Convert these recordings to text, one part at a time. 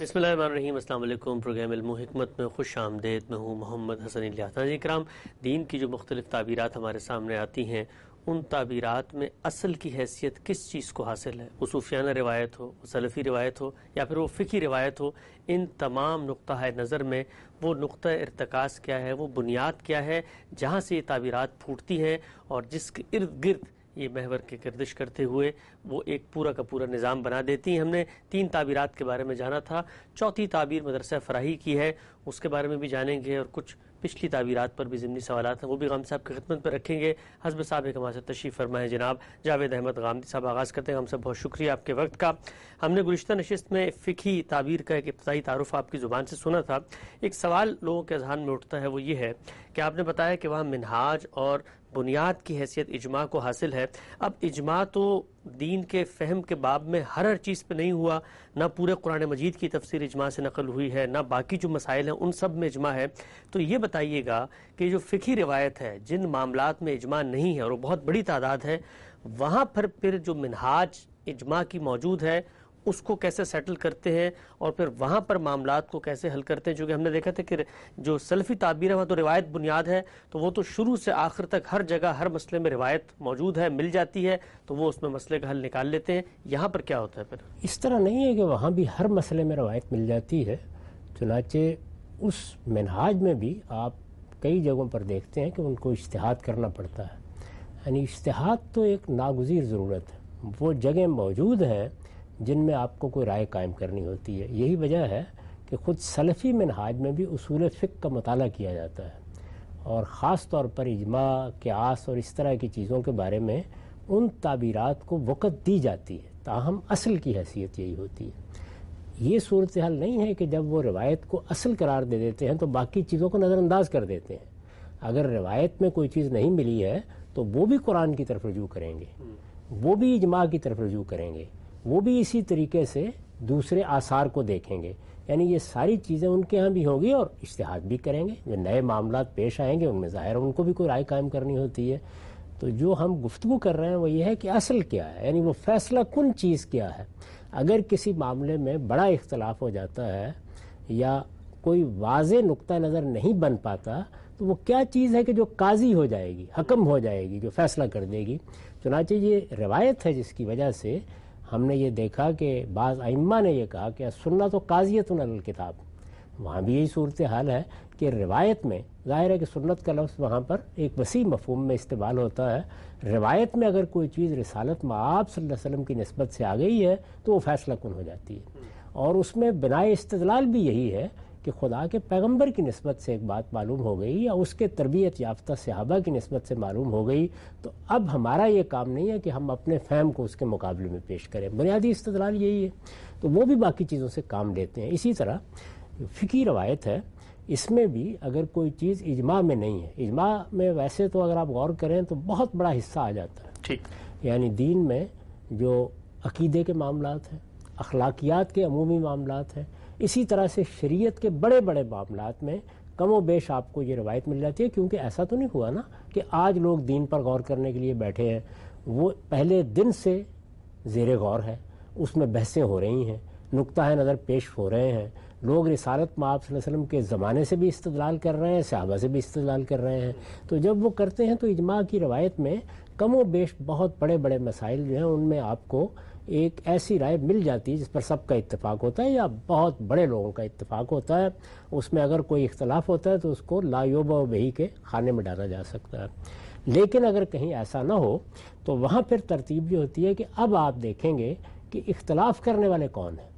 बिस्मिल्लाहिर्रहमानिर्रहीम। अस्सलाम वालेकुम। प्रोग्राम इल्म व हिकमत में खुश आमदेद। मैं हूँ मोहम्मद हसन इलियास। नाज़रीन किराम, दीन की जो मुख्तलिफ ताबीरात हमारे सामने आती हैं, उन ताबीरात में असल की हैसियत किस चीज़ को हासिल है, वो सूफियाना रिवायत हो, वो सलफ़ी रिवायत हो, या फिर वो फ़िक़ही रिवायत हो, इन तमाम नुक्ता नज़र में वो नुक्ता इर्तिकास क्या है, वो बुनियाद क्या है जहाँ से ये ताबीरात फूटती हैं और जिसके इर्द गिर्द ये महवर की गर्दिश करते हुए वो एक पूरा का पूरा निज़ाम बना देती हैं। हमने 3 ताबीरात के बारे में जाना था, चौथी ताबीर मदरसा फ़राही की है, उसके बारे में भी जानेंगे और कुछ पिछली ताबीरात पर भी ज़िमनी सवालात हैं, वो भी गाम साहब की खिदमत पर रखेंगे। हज़ब साहब एक हमारे साथ तशरीफ़ फरमा है जनाब जावेद अहमद गामदी साहब। आगाज़ करते हैं हम सब, बहुत शुक्रिया आपके वक्त का। हमने गुज़िश्ता नशिस्त में फ़िक़ही ताबीर का एक इब्तिदाई तारुफ़ आपकी ज़ुबान से सुना था। एक सवाल लोगों के अज़हान में उठता है, वो ये है कि आपने बताया कि वहाँ मिनहाज और बुनियाद की हैसियत इजमा को हासिल है। अब इजमा तो दीन के फ़हम के बाब में हर चीज़ पे नहीं हुआ, ना पूरे कुरान मजीद की तफसीर इजमा से नकल हुई है, ना बाकी जो मसाइल हैं उन सब में इजमा है। तो ये बताइएगा कि जो फ़िक़ही रिवायत है, जिन मामलात में इजमा नहीं है और वो बहुत बड़ी तादाद है, वहाँ पर फिर जो मिनहाज इजमा की मौजूद है उसको कैसे सेटल करते हैं और फिर वहाँ पर मामलात को कैसे हल करते हैं। क्योंकि हमने देखा था कि जो सलफ़ी ताबीर है वहाँ तो रिवायत बुनियाद है, तो वो तो शुरू से आखिर तक हर जगह हर मसले में रिवायत मौजूद है, मिल जाती है, तो वो उसमें मसले का हल निकाल लेते हैं। यहाँ पर क्या होता है फिर? इस तरह नहीं है कि वहाँ भी हर मसले में रिवायत मिल जाती है। चुनाचे उस मिनहाज में भी आप कई जगहों पर देखते हैं कि उनको इज्तिहाद करना पड़ता है। यानी इज्तिहाद तो एक नागुज़ीर ज़रूरत है। वो जगह मौजूद हैं जिनमें आपको कोई राय कायम करनी होती है। यही वजह है कि ख़ुद सलफ़ी मिनहाज में भी उसूल फ़िक़्ह का मुताला किया जाता है और ख़ास तौर पर इजमा, क़ियास और इस तरह की चीज़ों के बारे में उन ताबीरात को वक़्त दी जाती है, ताहम असल की हैसियत यही होती है। ये सूरत हाल नहीं है कि जब वो रिवायत को असल करार दे देते हैं तो बाकी चीज़ों को नज़रअंदाज कर देते हैं। अगर रिवायत में कोई चीज़ नहीं मिली है तो वो भी कुरान की तरफ रुजू करेंगे, वो भी इजमा की तरफ रुजू करेंगे, वो भी इसी तरीके से दूसरे आसार को देखेंगे। यानी ये सारी चीज़ें उनके यहाँ भी होंगी और इज्तिहाद भी करेंगे। जो नए मामलात पेश आएंगे उनमें ज़ाहिर उनको भी कोई राय कायम करनी होती है। तो जो हम गुफ्तगू कर रहे हैं वो ये है कि असल क्या है, यानी वो फैसला कुन चीज़ क्या है। अगर किसी मामले में बड़ा इख्तलाफ हो जाता है या कोई वाज़े नुक्ता नज़र नहीं बन पाता तो वो क्या चीज़ है कि जो काजी हो जाएगी, हकम हो जाएगी, जो फैसला कर देगी। चुनांचे ये रिवायत है जिसकी वजह से हमने ये देखा कि बाज़ अइम्मा ने यह कहा कि सुन्नत तो काज़ियतुन अलल किताब। वहाँ भी यही सूरत हाल है कि रिवायत में ज़ाहिर है कि सुन्नत का लफ्ज़ वहाँ पर एक वसी मफ़हूम में इस्तेमाल होता है। रिवायत में अगर कोई चीज़ रिसालत में आप सल्लल्लाहु अलैहि वसल्लम की निस्बत से आ गई है तो वो फ़ैसला कुन हो जाती है। और उसमें बिनाए इस्तिदलाल भी यही है कि खुदा के पैगंबर की निस्बत से एक बात मालूम हो गई या उसके तरबियत याफ्ता सहाबा की निस्बत से मालूम हो गई, तो अब हमारा ये काम नहीं है कि हम अपने फ़हम को उसके मुकाबले में पेश करें। बुनियादी इस्तिदलाल यही है, तो वो भी बाकी चीज़ों से काम लेते हैं। इसी तरह फ़िक़ही रवायत है, इसमें भी अगर कोई चीज़ इजमा में नहीं है, इजमा में वैसे तो अगर आप गौर करें तो बहुत बड़ा हिस्सा आ जाता है। ठीक, यानी दीन में जो अक़ीदे के मामलात हैं, अखलाकियात के अमूमी मामलात हैं, इसी तरह से शरीयत के बड़े बड़े मामलात में कम व बेश आपको ये रवायत मिल जाती है। क्योंकि ऐसा तो नहीं हुआ ना कि आज लोग दीन पर गौर करने के लिए बैठे हैं, वो पहले दिन से ज़ेरे गौर है, उसमें बहसें हो रही हैं, नुक्ता नज़र पेश हो रहे हैं। लोग रिसालत में आप सल्लल्लाहु अलैहि वसल्लम के ज़माने से भी इस्तदलाल कर रहे हैं, सहाबा से भी इस्तदलाल कर रहे हैं। तो जब वो करते हैं तो इजमा की रवायत में कम व बेश बहुत बड़े बड़े मसाइल जो हैं उनमें आपको एक ऐसी राय मिल जाती है जिस पर सबका इत्तेफाक होता है या बहुत बड़े लोगों का इत्तेफाक होता है। उसमें अगर कोई इख्तलाफ होता है तो उसको लायुब वही के खाने में डाला जा सकता है। लेकिन अगर कहीं ऐसा ना हो तो वहाँ फिर तरतीब ये होती है कि अब आप देखेंगे कि इख्तलाफ करने वाले कौन हैं।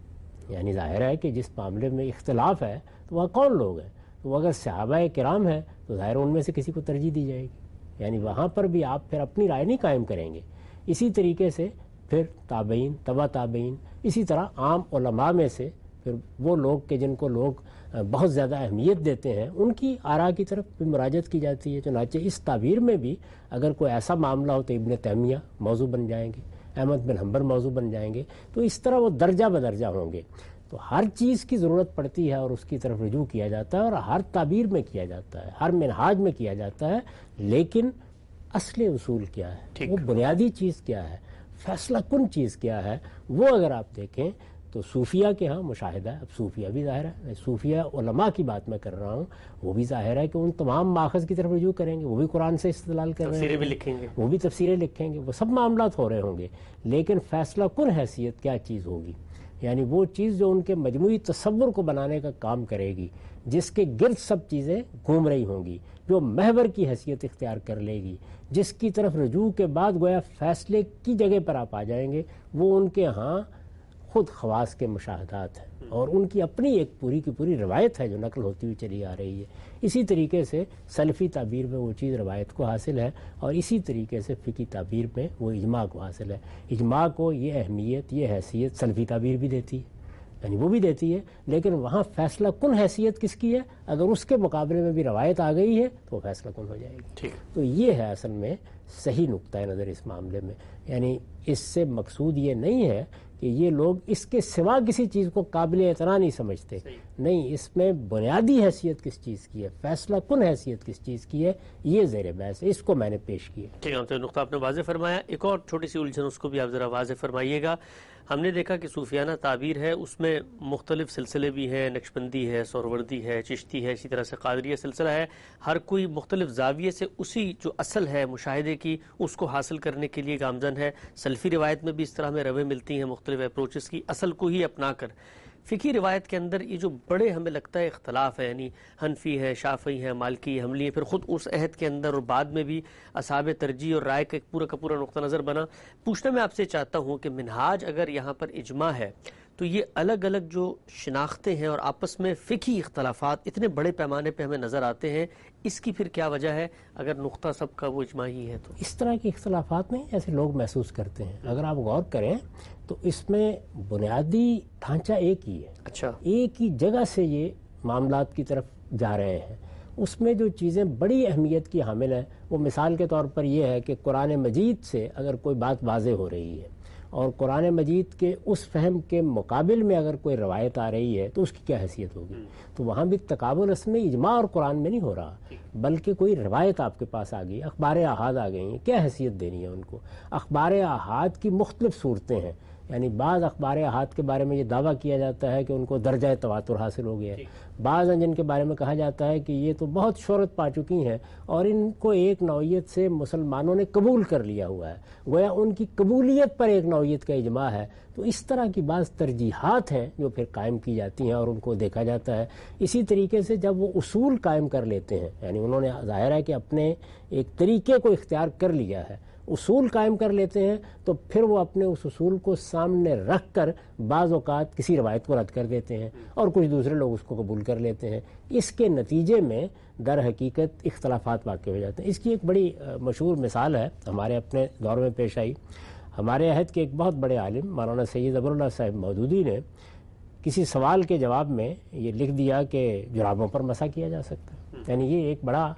यानी ज़ाहिर है कि जिस मामले में इख्तलाफ है तो वहाँ कौन लोग हैं। तो अगर सहाबाए किराम है तो ज़ाहिर उनमें से किसी को तरजीह दी जाएगी। यानी वहाँ पर भी आप फिर अपनी राय नहीं कायम करेंगे। इसी तरीके से फिर ताबईन, तबा ताबईन, इसी तरह आम उलमा में से फिर वो लोग के जिनको लोग बहुत ज़्यादा अहमियत देते हैं उनकी आरा की तरफ भी मुराजत की जाती है। चुनांचे इस ताबीर में भी अगर कोई ऐसा मामला हो तो इब्न तैमिया मौजू बन जाएंगे, अहमद बिन हम्बल मौजू बन जाएंगे। तो इस तरह वो दर्जा बदर्जा होंगे। तो हर चीज़ की ज़रूरत पड़ती है और उसकी तरफ रुजू किया जाता है और हर ताबीर में किया जाता है, हर मिनहाज में किया जाता है। लेकिन असली उसूल क्या है, वो बुनियादी चीज़ क्या है, फैसला कुन चीज़ क्या है, वो अगर आप देखें تو صوفیہ کے ہاں مشاہدہ ہے. اب صوفیہ بھی ظاہر ہے، صوفیہ علماء کی بات میں کر رہا ہوں، وہ بھی ظاہر ہے کہ ان تمام ماخذ کی طرف رجوع کریں گے، وہ بھی قرآن سے استدلال کر رہے ہیں، تفسیریں بھی لکھیں گے، وہ بھی تفسیریں لکھیں گے، وہ سب معاملات ہو رہے ہوں گے. لیکن فیصلہ کن حیثیت کیا چیز ہوگی، یعنی وہ چیز جو ان کے مجموعی تصور کو بنانے کا کام کرے گی، جس کے گرد سب چیزیں گھوم رہی ہوں گی، جو محور کی حیثیت اختیار کر لے گی، جس کی طرف رجوع کے بعد گویا فیصلے کی جگہ پر آپ آ جائیں گے، وہ ان کے ہاں خود خواص کے مشاہدات ہیں اور ان کی اپنی ایک پوری کی پوری روایت ہے جو نقل ہوتی ہوئی چلی آ رہی ہے. اسی طریقے سے سلفی تعبیر میں وہ چیز روایت کو حاصل ہے، اور اسی طریقے سے فقہی تعبیر میں وہ اجماع کو حاصل ہے. اجماع کو یہ اہمیت، یہ حیثیت سلفی تعبیر بھی دیتی ہے، یعنی وہ بھی دیتی ہے، لیکن وہاں فیصلہ کن حیثیت کس کی ہے؟ اگر اس کے مقابلے میں بھی روایت آ گئی ہے تو وہ فیصلہ کن ہو جائے گی. تو یہ ہے اصل میں صحیح نقطۂ نظر اس معاملے میں. یعنی اس سے مقصود یہ نہیں ہے کہ یہ لوگ اس کے سوا کسی چیز کو قابل اعتراض نہیں سمجھتے، نہیں، اس میں بنیادی حیثیت کس چیز کی ہے، فیصلہ کن حیثیت کس چیز کی ہے، یہ زیر بحث ہے. اس کو میں نے پیش کیا. ٹھیک ہے، تو نقطہ آپ نے واضح فرمایا. ایک اور چھوٹی سی الجھن اس کو بھی آپ ذرا واضح فرمائیے گا. ہم نے دیکھا کہ صوفیانہ تعبیر ہے، اس میں مختلف سلسلے بھی ہیں، نقشبندی ہے، سہروردی ہے، چشتی ہے، اسی طرح سے قادریہ سلسلہ ہے. ہر کوئی مختلف زاویے سے اسی جو اصل ہے مشاہدے کی اس کو حاصل کرنے کے لیے گامزن ہے. سلفی روایت میں بھی اس طرح میں روے ملتی ہیں مختلف اپروچز کی، اصل کو ہی اپنا کر. فقہی روایت کے اندر یہ جو بڑے ہمیں لگتا ہے اختلاف ہے، یعنی حنفی ہے، شافعی ہے، مالکی، حنبلی ہے، پھر خود اس عہد کے اندر اور بعد میں بھی اصحاب ترجیح اور رائے کا ایک پورا کا پورا نقطہ نظر بنا. پوچھنا میں آپ سے چاہتا ہوں کہ منہاج اگر یہاں پر اجماع ہے تو یہ الگ الگ جو شناختیں ہیں اور آپس میں فقہی اختلافات اتنے بڑے پیمانے پہ ہمیں نظر آتے ہیں، اس کی پھر کیا وجہ ہے اگر نقطہ سب کا وہ اجماع ہی ہے؟ تو اس طرح کے اختلافات نہیں جیسے لوگ محسوس کرتے ہیں. اگر آپ غور کریں تو اس میں بنیادی ڈھانچہ ایک ہی ہے. اچھا، ایک ہی جگہ سے یہ معاملات کی طرف جا رہے ہیں. اس میں جو چیزیں بڑی اہمیت کی حامل ہیں وہ مثال کے طور پر یہ ہے کہ قرآن مجید سے اگر کوئی بات واضح ہو رہی ہے اور قرآن مجید کے اس فہم کے مقابل میں اگر کوئی روایت آ رہی ہے تو اس کی کیا حیثیت ہوگی. تو وہاں بھی تقابل اس میں اجماع اور قرآن میں نہیں ہو رہا، بلکہ کوئی روایت آپ کے پاس آ گئی، اخبار احاد آ گئی ہیں، کیا حیثیت دینی ہے ان کو. اخبار احاد کی مختلف صورتیں ہیں، یعنی بعض اخبار احاد کے بارے میں یہ دعویٰ کیا جاتا ہے کہ ان کو درجہ تواتر حاصل ہو گیا ہے، بعض جن کے بارے میں کہا جاتا ہے کہ یہ تو بہت شہرت پا چکی ہیں اور ان کو ایک نوعیت سے مسلمانوں نے قبول کر لیا ہوا ہے، گویا ان کی قبولیت پر ایک نوعیت کا اجماع ہے. تو اس طرح کی بعض ترجیحات ہیں جو پھر قائم کی جاتی ہیں اور ان کو دیکھا جاتا ہے. اسی طریقے سے جب وہ اصول قائم کر لیتے ہیں، یعنی انہوں نے ظاہر ہے کہ اپنے ایک طریقے کو اختیار کر لیا ہے، اصول قائم کر لیتے ہیں، تو پھر وہ اپنے اس اصول کو سامنے رکھ کر بعض اوقات کسی روایت کو رد کر دیتے ہیں اور کچھ دوسرے لوگ اس کو قبول کر لیتے ہیں. اس کے نتیجے میں در حقیقت اختلافات واقع ہو جاتے ہیں. اس کی ایک بڑی مشہور مثال ہے، ہمارے اپنے دور میں پیش آئی. ہمارے عہد کے ایک بہت بڑے عالم مولانا سید ابر اللہ صاحب مودودی نے کسی سوال کے جواب میں یہ لکھ دیا کہ جرابوں پر مسح کیا جا سکتا ہے. یعنی یہ ایک بڑا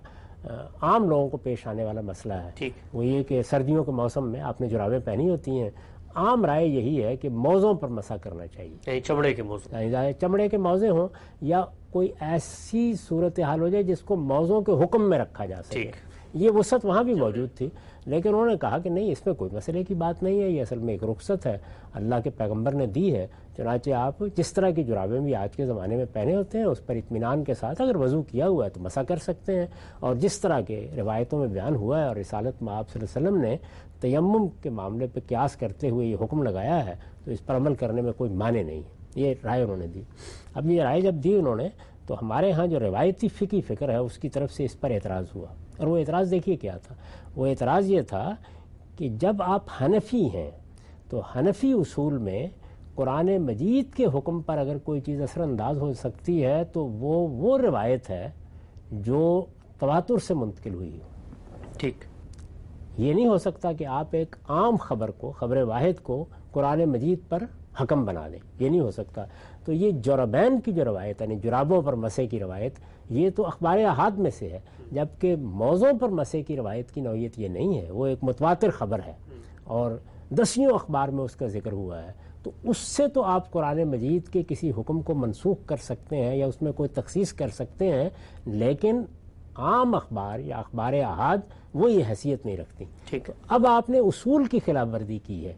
عام لوگوں کو پیش آنے والا مسئلہ ہے. وہ یہ کہ سردیوں کے موسم میں آپ نے جرابیں پہنی ہوتی ہیں، عام رائے یہی ہے کہ موزوں پر مسح کرنا چاہیے، چمڑے کے موزے، چمڑے کے موزے ہوں یا کوئی ایسی صورتحال ہو جائے جس کو موزوں کے حکم میں رکھا جا سکے. یہ وسعت وہاں بھی موجود تھی، لیکن انہوں نے کہا کہ نہیں، اس میں کوئی مسئلے کی بات نہیں ہے، یہ اصل میں ایک رخصت ہے، اللہ کے پیغمبر نے دی ہے. چنانچہ آپ جس طرح کی جرابیں بھی آج کے زمانے میں پہنے ہوتے ہیں اس پر اطمینان کے ساتھ اگر وضو کیا ہوا ہے تو مسح کر سکتے ہیں. اور جس طرح کے روایتوں میں بیان ہوا ہے اور رسالت میں آپ صلی اللہ علیہ وسلم نے تیمم کے معاملے پہ قیاس کرتے ہوئے یہ حکم لگایا ہے تو اس پر عمل کرنے میں کوئی معنی نہیں ہے. یہ رائے انہوں نے دی. اب یہ رائے جب دی انہوں نے تو ہمارے ہاں جو روایتی فقہی فکر ہے اس کی طرف سے اس پر اعتراض ہوا. اور وہ اعتراض دیکھیے کیا تھا. وہ اعتراض یہ تھا کہ جب آپ حنفی ہیں تو حنفی اصول میں قرآن مجید کے حکم پر اگر کوئی چیز اثر انداز ہو سکتی ہے تو وہ روایت ہے جو تواتر سے منتقل ہوئی ہو. ٹھیک، یہ نہیں ہو سکتا کہ آپ ایک عام خبر کو، خبر واحد کو قرآن مجید پر حکم بنا دیں، یہ نہیں ہو سکتا. تو یہ جربین کی جو روایت یعنی جرابوں پر مسح کی روایت، یہ تو اخبار احاد میں سے ہے، جبکہ موضوع پر مسح کی روایت کی نوعیت یہ نہیں ہے. وہ ایک متواتر خبر ہے اور دسیوں اخبار میں اس کا ذکر ہوا ہے. تو اس سے تو آپ قرآن مجید کے کسی حکم کو منسوخ کر سکتے ہیں یا اس میں کوئی تخصیص کر سکتے ہیں، لیکن عام اخبار یا اخبار احاد وہ یہ حیثیت نہیں رکھتی. ٹھیک ہے. اب آپ نے اصول کی خلاف ورزی کی ہے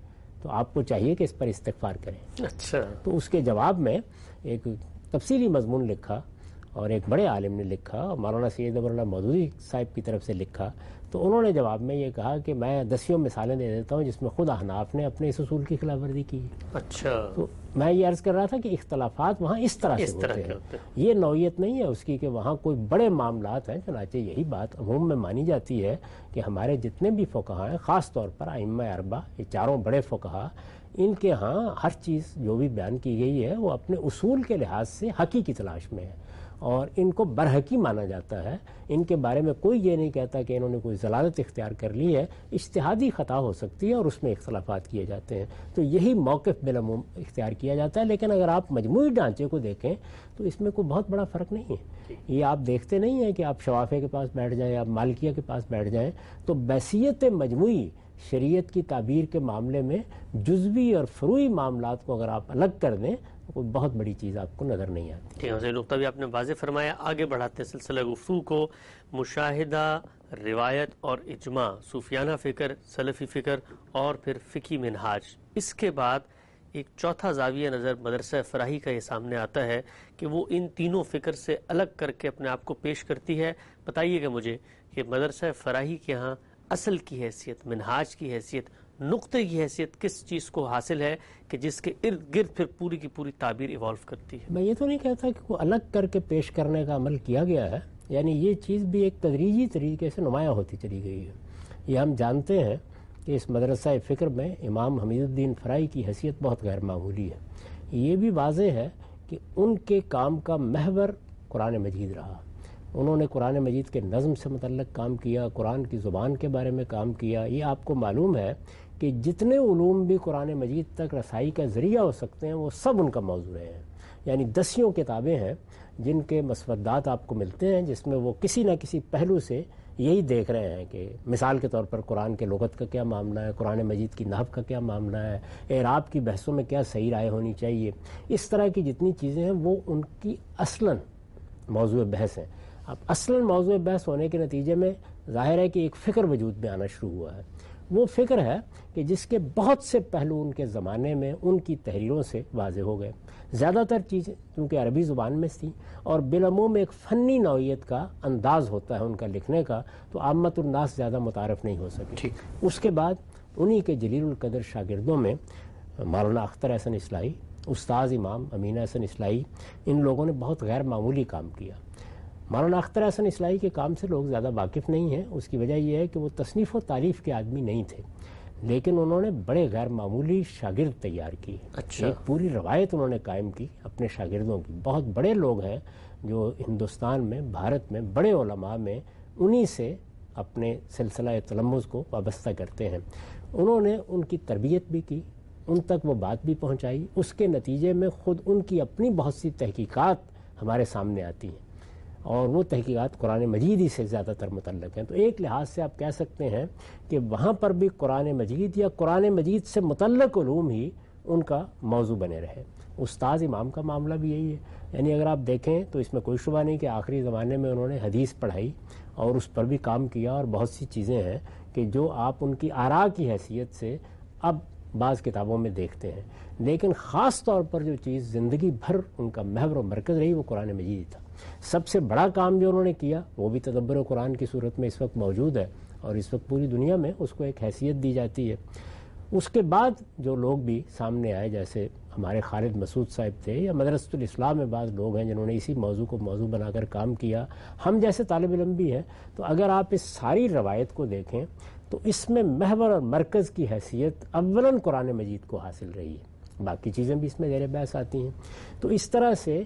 تو آپ کو چاہیے کہ اس پر استغفار کریں۔ اچھا، تو اس کے جواب میں ایک تفصیلی مضمون لکھا اور ایک بڑے عالم نے لکھا، مولانا سید امراللہ مودودی صاحب کی طرف سے لکھا، تو انہوں نے جواب میں یہ کہا کہ میں 10 مثالیں دے دیتا ہوں جس میں خود احناف نے اپنے اس اصول کی خلاف ورزی کی ہے۔ اچھا، تو میں یہ عرض کر رہا تھا کہ اختلافات وہاں اس طرح سے ہوتے ہیں، یہ نوعیت نہیں ہے اس کی کہ وہاں کوئی بڑے معاملات ہیں۔ چنانچہ یہی بات عموم میں مانی جاتی ہے کہ ہمارے جتنے بھی فقہا ہیں، خاص طور پر ائمہ اربعہ، یہ چاروں بڑے فقہا، ان کے ہاں ہر چیز جو بھی بیان کی گئی ہے وہ اپنے اصول کے لحاظ سے حقی کی تلاش میں ہے اور ان کو برحقی مانا جاتا ہے۔ ان کے بارے میں کوئی یہ نہیں کہتا کہ انہوں نے کوئی ضلالت اختیار کر لی ہے، اجتہادی خطا ہو سکتی ہے اور اس میں اختلافات کیے جاتے ہیں، تو یہی موقف بالعموم اختیار کیا جاتا ہے۔ لیکن اگر آپ مجموعی ڈھانچے کو دیکھیں تو اس میں کوئی بہت بڑا فرق نہیں ہے۔ یہ آپ دیکھتے نہیں ہیں کہ آپ شوافے کے پاس بیٹھ جائیں، آپ مالکیہ کے پاس بیٹھ جائیں، تو بحیثیت مجموعی شریعت کی تعبیر کے معاملے میں جزوی اور فروعی معاملات کو اگر آپ الگ کر دیں تو کوئی بہت بڑی چیز آپ کو نظر نہیں آتی۔ ٹھیک ہے، نقطہ بھی آپ نے واضح فرمایا۔ آگے بڑھاتے سلسلہ گفتگو کو، مشاہدہ، روایت اور اجماع، صوفیانہ فکر، سلفی فکر اور پھر فقہی منہاج۔ اس کے بعد ایک چوتھا زاویہ نظر مدرسہ فراہی کا یہ سامنے آتا ہے کہ وہ ان تینوں فکر سے الگ کر کے اپنے آپ کو پیش کرتی ہے۔ بتائیے گا مجھے کہ مدرسہ فراہی کے ہاں اصل کی حیثیت، منہاج کی حیثیت، نقطے کی حیثیت کس چیز کو حاصل ہے کہ جس کے ارد گرد پھر پوری کی پوری تعبیر ایوالو کرتی ہے؟ میں یہ تو نہیں کہتا کہ وہ الگ کر کے پیش کرنے کا عمل کیا گیا ہے، یعنی یہ چیز بھی ایک تدریجی طریقے سے نمایاں ہوتی چلی گئی ہے۔ یہ ہم جانتے ہیں کہ اس مدرسہ فکر میں امام حمید الدین فرائی کی حیثیت بہت غیر معمولی ہے۔ یہ بھی واضح ہے کہ ان کے کام کا محور قرآن مجید رہا۔ انہوں نے قرآن مجید کے نظم سے متعلق کام کیا، قرآن کی زبان کے بارے میں کام کیا۔ یہ آپ کو معلوم ہے کہ جتنے علوم بھی قرآن مجید تک رسائی کا ذریعہ ہو سکتے ہیں وہ سب ان کا موضوع رہے ہیں۔ یعنی 10 کتابیں ہیں جن کے مسودات آپ کو ملتے ہیں جس میں وہ کسی نہ کسی پہلو سے یہی دیکھ رہے ہیں کہ مثال کے طور پر قرآن کے لغت کا کیا معاملہ ہے، قرآن مجید کی نحو کا کیا معاملہ ہے، اعراب کی بحثوں میں کیا صحیح رائے ہونی چاہیے، اس طرح کی جتنی چیزیں ہیں وہ ان کی اصلاً موضوع بحث ہیں۔ اب اصلاً موضوع بحث ہونے کے نتیجے میں ظاہر ہے کہ ایک فکر وجود میں آنا شروع ہوا ہے۔ وہ فکر ہے کہ جس کے بہت سے پہلو ان کے زمانے میں ان کی تحریروں سے واضح ہو گئے۔ زیادہ تر چیزیں کیونکہ عربی زبان میں تھیں اور بالعموم ایک فنی نوعیت کا انداز ہوتا ہے ان کا لکھنے کا، تو عامت الناس زیادہ متعارف نہیں ہو سکی۔ اس کے بعد انہی کے جلیل القدر شاگردوں میں مولانا اختر احسن اصلاحی، استاذ امام امین احسن اصلاحی، ان لوگوں نے بہت غیر معمولی کام کیا۔ مولانا اختر احسن اصلاحی کے کام سے لوگ زیادہ واقف نہیں ہیں، اس کی وجہ یہ ہے کہ وہ تصنیف و تعریف کے آدمی نہیں تھے، لیکن انہوں نے بڑے غیر معمولی شاگرد تیار کی۔ اچھا، ایک پوری روایت انہوں نے قائم کی اپنے شاگردوں کی۔ بہت بڑے لوگ ہیں جو ہندوستان میں، بھارت میں بڑے علماء میں انہی سے اپنے سلسلہ تلمذ کو وابستہ کرتے ہیں۔ انہوں نے ان کی تربیت بھی کی، ان تک وہ بات بھی پہنچائی، اس کے نتیجے میں خود ان کی اپنی بہت سی تحقیقات ہمارے سامنے آتی ہیں اور وہ تحقیقات قرآن مجید ہی سے زیادہ تر متعلق ہیں۔ تو ایک لحاظ سے آپ کہہ سکتے ہیں کہ وہاں پر بھی قرآن مجید یا قرآن مجید سے متعلق علوم ہی ان کا موضوع بنے رہے۔ استاذ امام کا معاملہ بھی یہی ہے، یعنی اگر آپ دیکھیں تو اس میں کوئی شبہ نہیں کہ آخری زمانے میں انہوں نے حدیث پڑھائی اور اس پر بھی کام کیا، اور بہت سی چیزیں ہیں کہ جو آپ ان کی آراء کی حیثیت سے اب بعض کتابوں میں دیکھتے ہیں، لیکن خاص طور پر جو چیز زندگی بھر ان کا محور و مرکز رہی وہ قرآن مجید تھا۔ سب سے بڑا کام جو انہوں نے کیا وہ بھی تدبر قرآن کی صورت میں اس وقت موجود ہے اور اس وقت پوری دنیا میں اس کو ایک حیثیت دی جاتی ہے۔ اس کے بعد جو لوگ بھی سامنے آئے جیسے ہمارے خالد مسعود صاحب تھے، یا مدرسۃ الاسلام میں بعض لوگ ہیں جنہوں نے اسی موضوع کو موضوع بنا کر کام کیا، ہم جیسے طالب علم بھی ہیں، تو اگر آپ اس ساری روایت کو دیکھیں تو اس میں محور اور مرکز کی حیثیت اولاً قرآن مجید کو حاصل رہی ہے، باقی چیزیں بھی اس میں زیر بحث آتی ہیں۔ تو اس طرح سے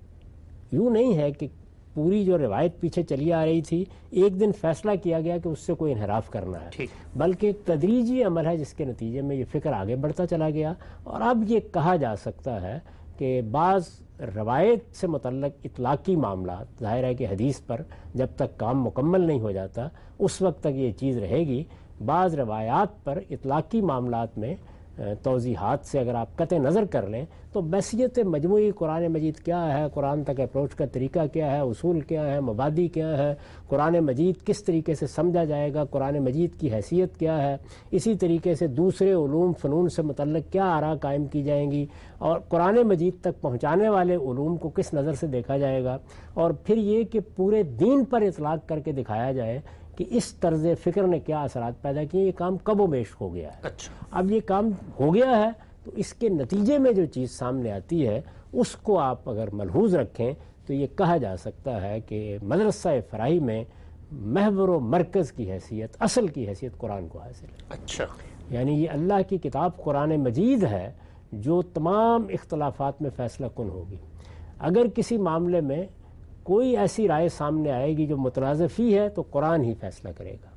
یوں نہیں ہے کہ پوری جو روایت پیچھے چلی آ رہی تھی ایک دن فیصلہ کیا گیا کہ اس سے کوئی انحراف کرنا ہے، بلکہ ایک تدریجی عمل ہے جس کے نتیجے میں یہ فکر آگے بڑھتا چلا گیا۔ اور اب یہ کہا جا سکتا ہے کہ بعض روایت سے متعلق اطلاقی معاملات، ظاہر ہے کہ حدیث پر جب تک کام مکمل نہیں ہو جاتا اس وقت تک یہ چیز رہے گی، بعض روایات پر اطلاقی معاملات میں توضیحات سے اگر آپ قطع نظر کر لیں تو بحثیت مجموعی قرآن مجید کیا ہے، قرآن تک اپروچ کا طریقہ کیا ہے، اصول کیا ہے، مبادی کیا ہے، قرآن مجید کس طریقے سے سمجھا جائے گا، قرآن مجید کی حیثیت کیا ہے، اسی طریقے سے دوسرے علوم فنون سے متعلق کیا آراء قائم کی جائیں گی، اور قرآن مجید تک پہنچانے والے علوم کو کس نظر سے دیکھا جائے گا، اور پھر یہ کہ پورے دین پر اطلاق کر کے دکھایا جائے کہ اس طرز فکر نے کیا اثرات پیدا کیے، یہ کام کب و بیش ہو گیا ہے۔ اچھا، اب یہ کام ہو گیا ہے تو اس کے نتیجے میں جو چیز سامنے آتی ہے اس کو آپ اگر ملحوظ رکھیں تو یہ کہا جا سکتا ہے کہ مدرسہ فرائی میں محور و مرکز کی حیثیت، اصل کی حیثیت قرآن کو حاصل ہے۔ اچھا، یعنی یہ اللہ کی کتاب قرآن مجید ہے جو تمام اختلافات میں فیصلہ کن ہوگی۔ اگر کسی معاملے میں کوئی ایسی رائے سامنے آئے گی جو متنازع فی ہے تو قرآن ہی فیصلہ کرے گا،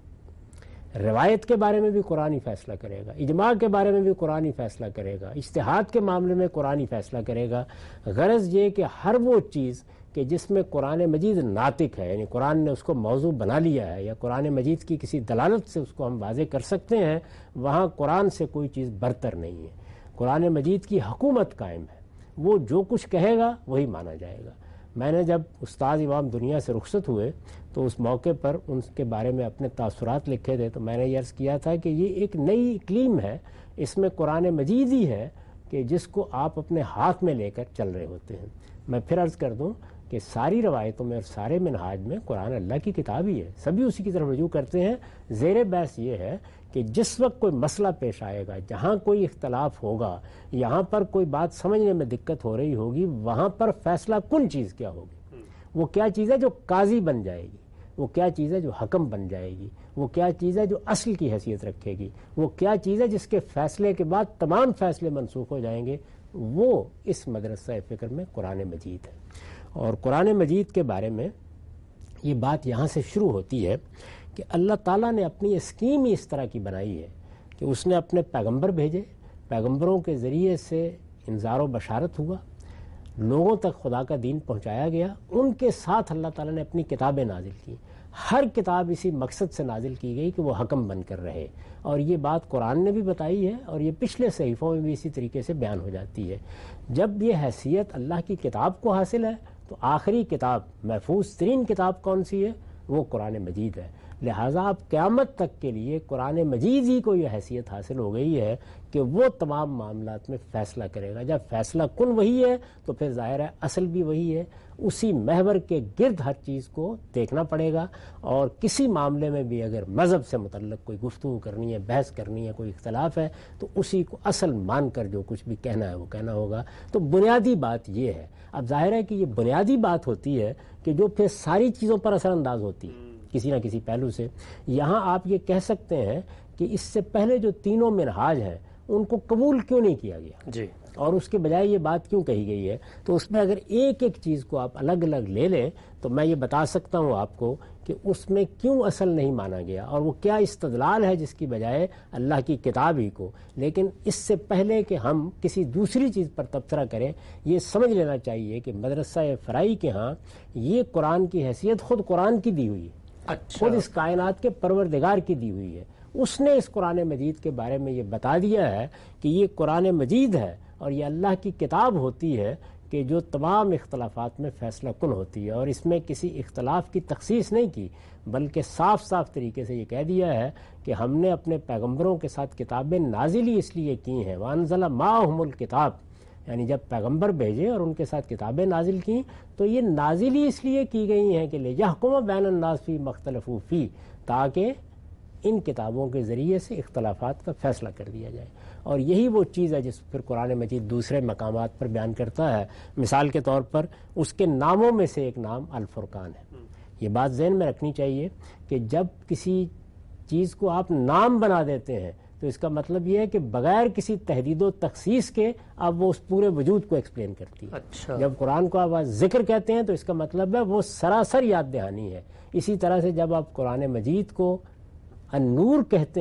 روایت کے بارے میں بھی قرآن ہی فیصلہ کرے گا، اجماع کے بارے میں بھی قرآن ہی فیصلہ کرے گا، اجتہاد کے معاملے میں قرآن ہی فیصلہ کرے گا۔ غرض یہ کہ ہر وہ چیز کہ جس میں قرآن مجید ناطق ہے، یعنی قرآن نے اس کو موضوع بنا لیا ہے یا قرآن مجید کی کسی دلالت سے اس کو ہم واضح کر سکتے ہیں، وہاں قرآن سے کوئی چیز برتر نہیں ہے۔ قرآن مجید کی حکومت قائم ہے، وہ جو کچھ کہے گا وہی مانا جائے گا۔ میں نے جب استاد امام دنیا سے رخصت ہوئے تو اس موقع پر ان کے بارے میں اپنے تاثرات لکھے تھے، تو میں نے یہ عرض کیا تھا کہ یہ ایک نئی اقلیم ہے، اس میں قرآن مجید ہی ہے کہ جس کو آپ اپنے ہاتھ میں لے کر چل رہے ہوتے ہیں۔ میں پھر عرض کر دوں کہ ساری روایتوں میں اور سارے منہاج میں قرآن اللہ کی کتاب ہی ہے، سبھی اسی کی طرف رجوع کرتے ہیں۔ زیر بحث یہ ہے کہ جس وقت کوئی مسئلہ پیش آئے گا، جہاں کوئی اختلاف ہوگا، یہاں پر کوئی بات سمجھنے میں دقت ہو رہی ہوگی، وہاں پر فیصلہ کن چیز کیا ہوگی، وہ کیا چیز ہے جو قاضی بن جائے گی، وہ کیا چیز ہے جو حکم بن جائے گی، وہ کیا چیز ہے جو اصل کی حیثیت رکھے گی، وہ کیا چیز ہے جس کے فیصلے کے بعد تمام فیصلے منسوخ ہو جائیں گے، وہ اس مدرسہ فکر میں قرآن مجید ہے۔ اور قرآن مجید کے بارے میں یہ بات یہاں سے شروع ہوتی ہے کہ اللہ تعالیٰ نے اپنی اسکیم ہی اس طرح کی بنائی ہے کہ اس نے اپنے پیغمبر بھیجے، پیغمبروں کے ذریعے سے انذار و بشارت ہوا، لوگوں تک خدا کا دین پہنچایا گیا، ان کے ساتھ اللہ تعالیٰ نے اپنی کتابیں نازل کی۔ ہر کتاب اسی مقصد سے نازل کی گئی کہ وہ حکم بن کر رہے، اور یہ بات قرآن نے بھی بتائی ہے اور یہ پچھلے صحیفوں میں بھی اسی طریقے سے بیان ہو جاتی ہے۔ جب یہ حیثیت اللہ کی کتاب کو حاصل ہے تو آخری کتاب، محفوظ ترین کتاب کون سی ہے؟ وہ قرآن مجید ہے۔ لہٰذا اب قیامت تک کے لیے قرآن مجید ہی کو یہ حیثیت حاصل ہو گئی ہے کہ وہ تمام معاملات میں فیصلہ کرے گا۔ جب فیصلہ کن وہی ہے تو پھر ظاہر ہے اصل بھی وہی ہے، اسی محور کے گرد ہر چیز کو دیکھنا پڑے گا، اور کسی معاملے میں بھی اگر مذہب سے متعلق کوئی گفتگو کرنی ہے، بحث کرنی ہے، کوئی اختلاف ہے تو اسی کو اصل مان کر جو کچھ بھی کہنا ہے وہ کہنا ہوگا۔ تو بنیادی بات یہ ہے۔ اب ظاہر ہے کہ یہ بنیادی بات ہوتی ہے کہ جو پھر ساری چیزوں پر اثر انداز ہوتی ہے کسی نہ کسی پہلو سے۔ یہاں آپ یہ کہہ سکتے ہیں کہ اس سے پہلے جو تینوں منہاج ہیں ان کو قبول کیوں نہیں کیا گیا جی، اور اس کے بجائے یہ بات کیوں کہی گئی ہے، تو اس میں اگر ایک ایک چیز کو آپ الگ الگ لے لیں تو میں یہ بتا سکتا ہوں آپ کو کہ اس میں کیوں اصل نہیں مانا گیا اور وہ کیا استدلال ہے جس کی بجائے اللہ کی کتاب ہی کو۔ لیکن اس سے پہلے کہ ہم کسی دوسری چیز پر تبصرہ کریں، یہ سمجھ لینا چاہیے کہ مدرسہ فرائی کے ہاں یہ قرآن کی حیثیت خود قرآن کی دی ہوئی ہے، خود اس کائنات کے پروردگار کی دی ہوئی ہے۔ اس نے اس قرآن مجید کے بارے میں یہ بتا دیا ہے کہ یہ قرآن مجید ہے اور یہ اللہ کی کتاب ہوتی ہے کہ جو تمام اختلافات میں فیصلہ کن ہوتی ہے، اور اس میں کسی اختلاف کی تخصیص نہیں کی بلکہ صاف صاف طریقے سے یہ کہہ دیا ہے کہ ہم نے اپنے پیغمبروں کے ساتھ کتابیں نازل ہی اس لیے کی ہیں، وَأَنزَلَ مَعَهُمُ الْكِتَابَ، یعنی جب پیغمبر بھیجے اور ان کے ساتھ کتابیں نازل کیں تو یہ نازل ہی اس لیے کی گئی ہیں کہ لِيَحْكُمَ بَيْنَ النَّاسِ فِي مَا اخْتَلَفُوا فِيهِ، تاکہ ان کتابوں کے ذریعے سے اختلافات کا فیصلہ کر دیا جائے۔ اور یہی وہ چیز ہے جس پر قرآن مجید دوسرے مقامات پر بیان کرتا ہے۔ مثال کے طور پر اس کے ناموں میں سے ایک نام الفرقان ہے۔ یہ بات ذہن میں رکھنی چاہیے کہ جب کسی چیز کو آپ نام بنا دیتے ہیں تو اس کا مطلب یہ ہے کہ بغیر کسی تحدید و تخصیص کے اب وہ اس پورے وجود کو ایکسپلین کرتی ہے۔ اچھا، جب قرآن کو آپ ذکر کہتے ہیں تو اس کا مطلب ہے وہ سراسر یاد دہانی ہے۔ اسی طرح سے جب آپ قرآن مجید کو النور کہتے ہیں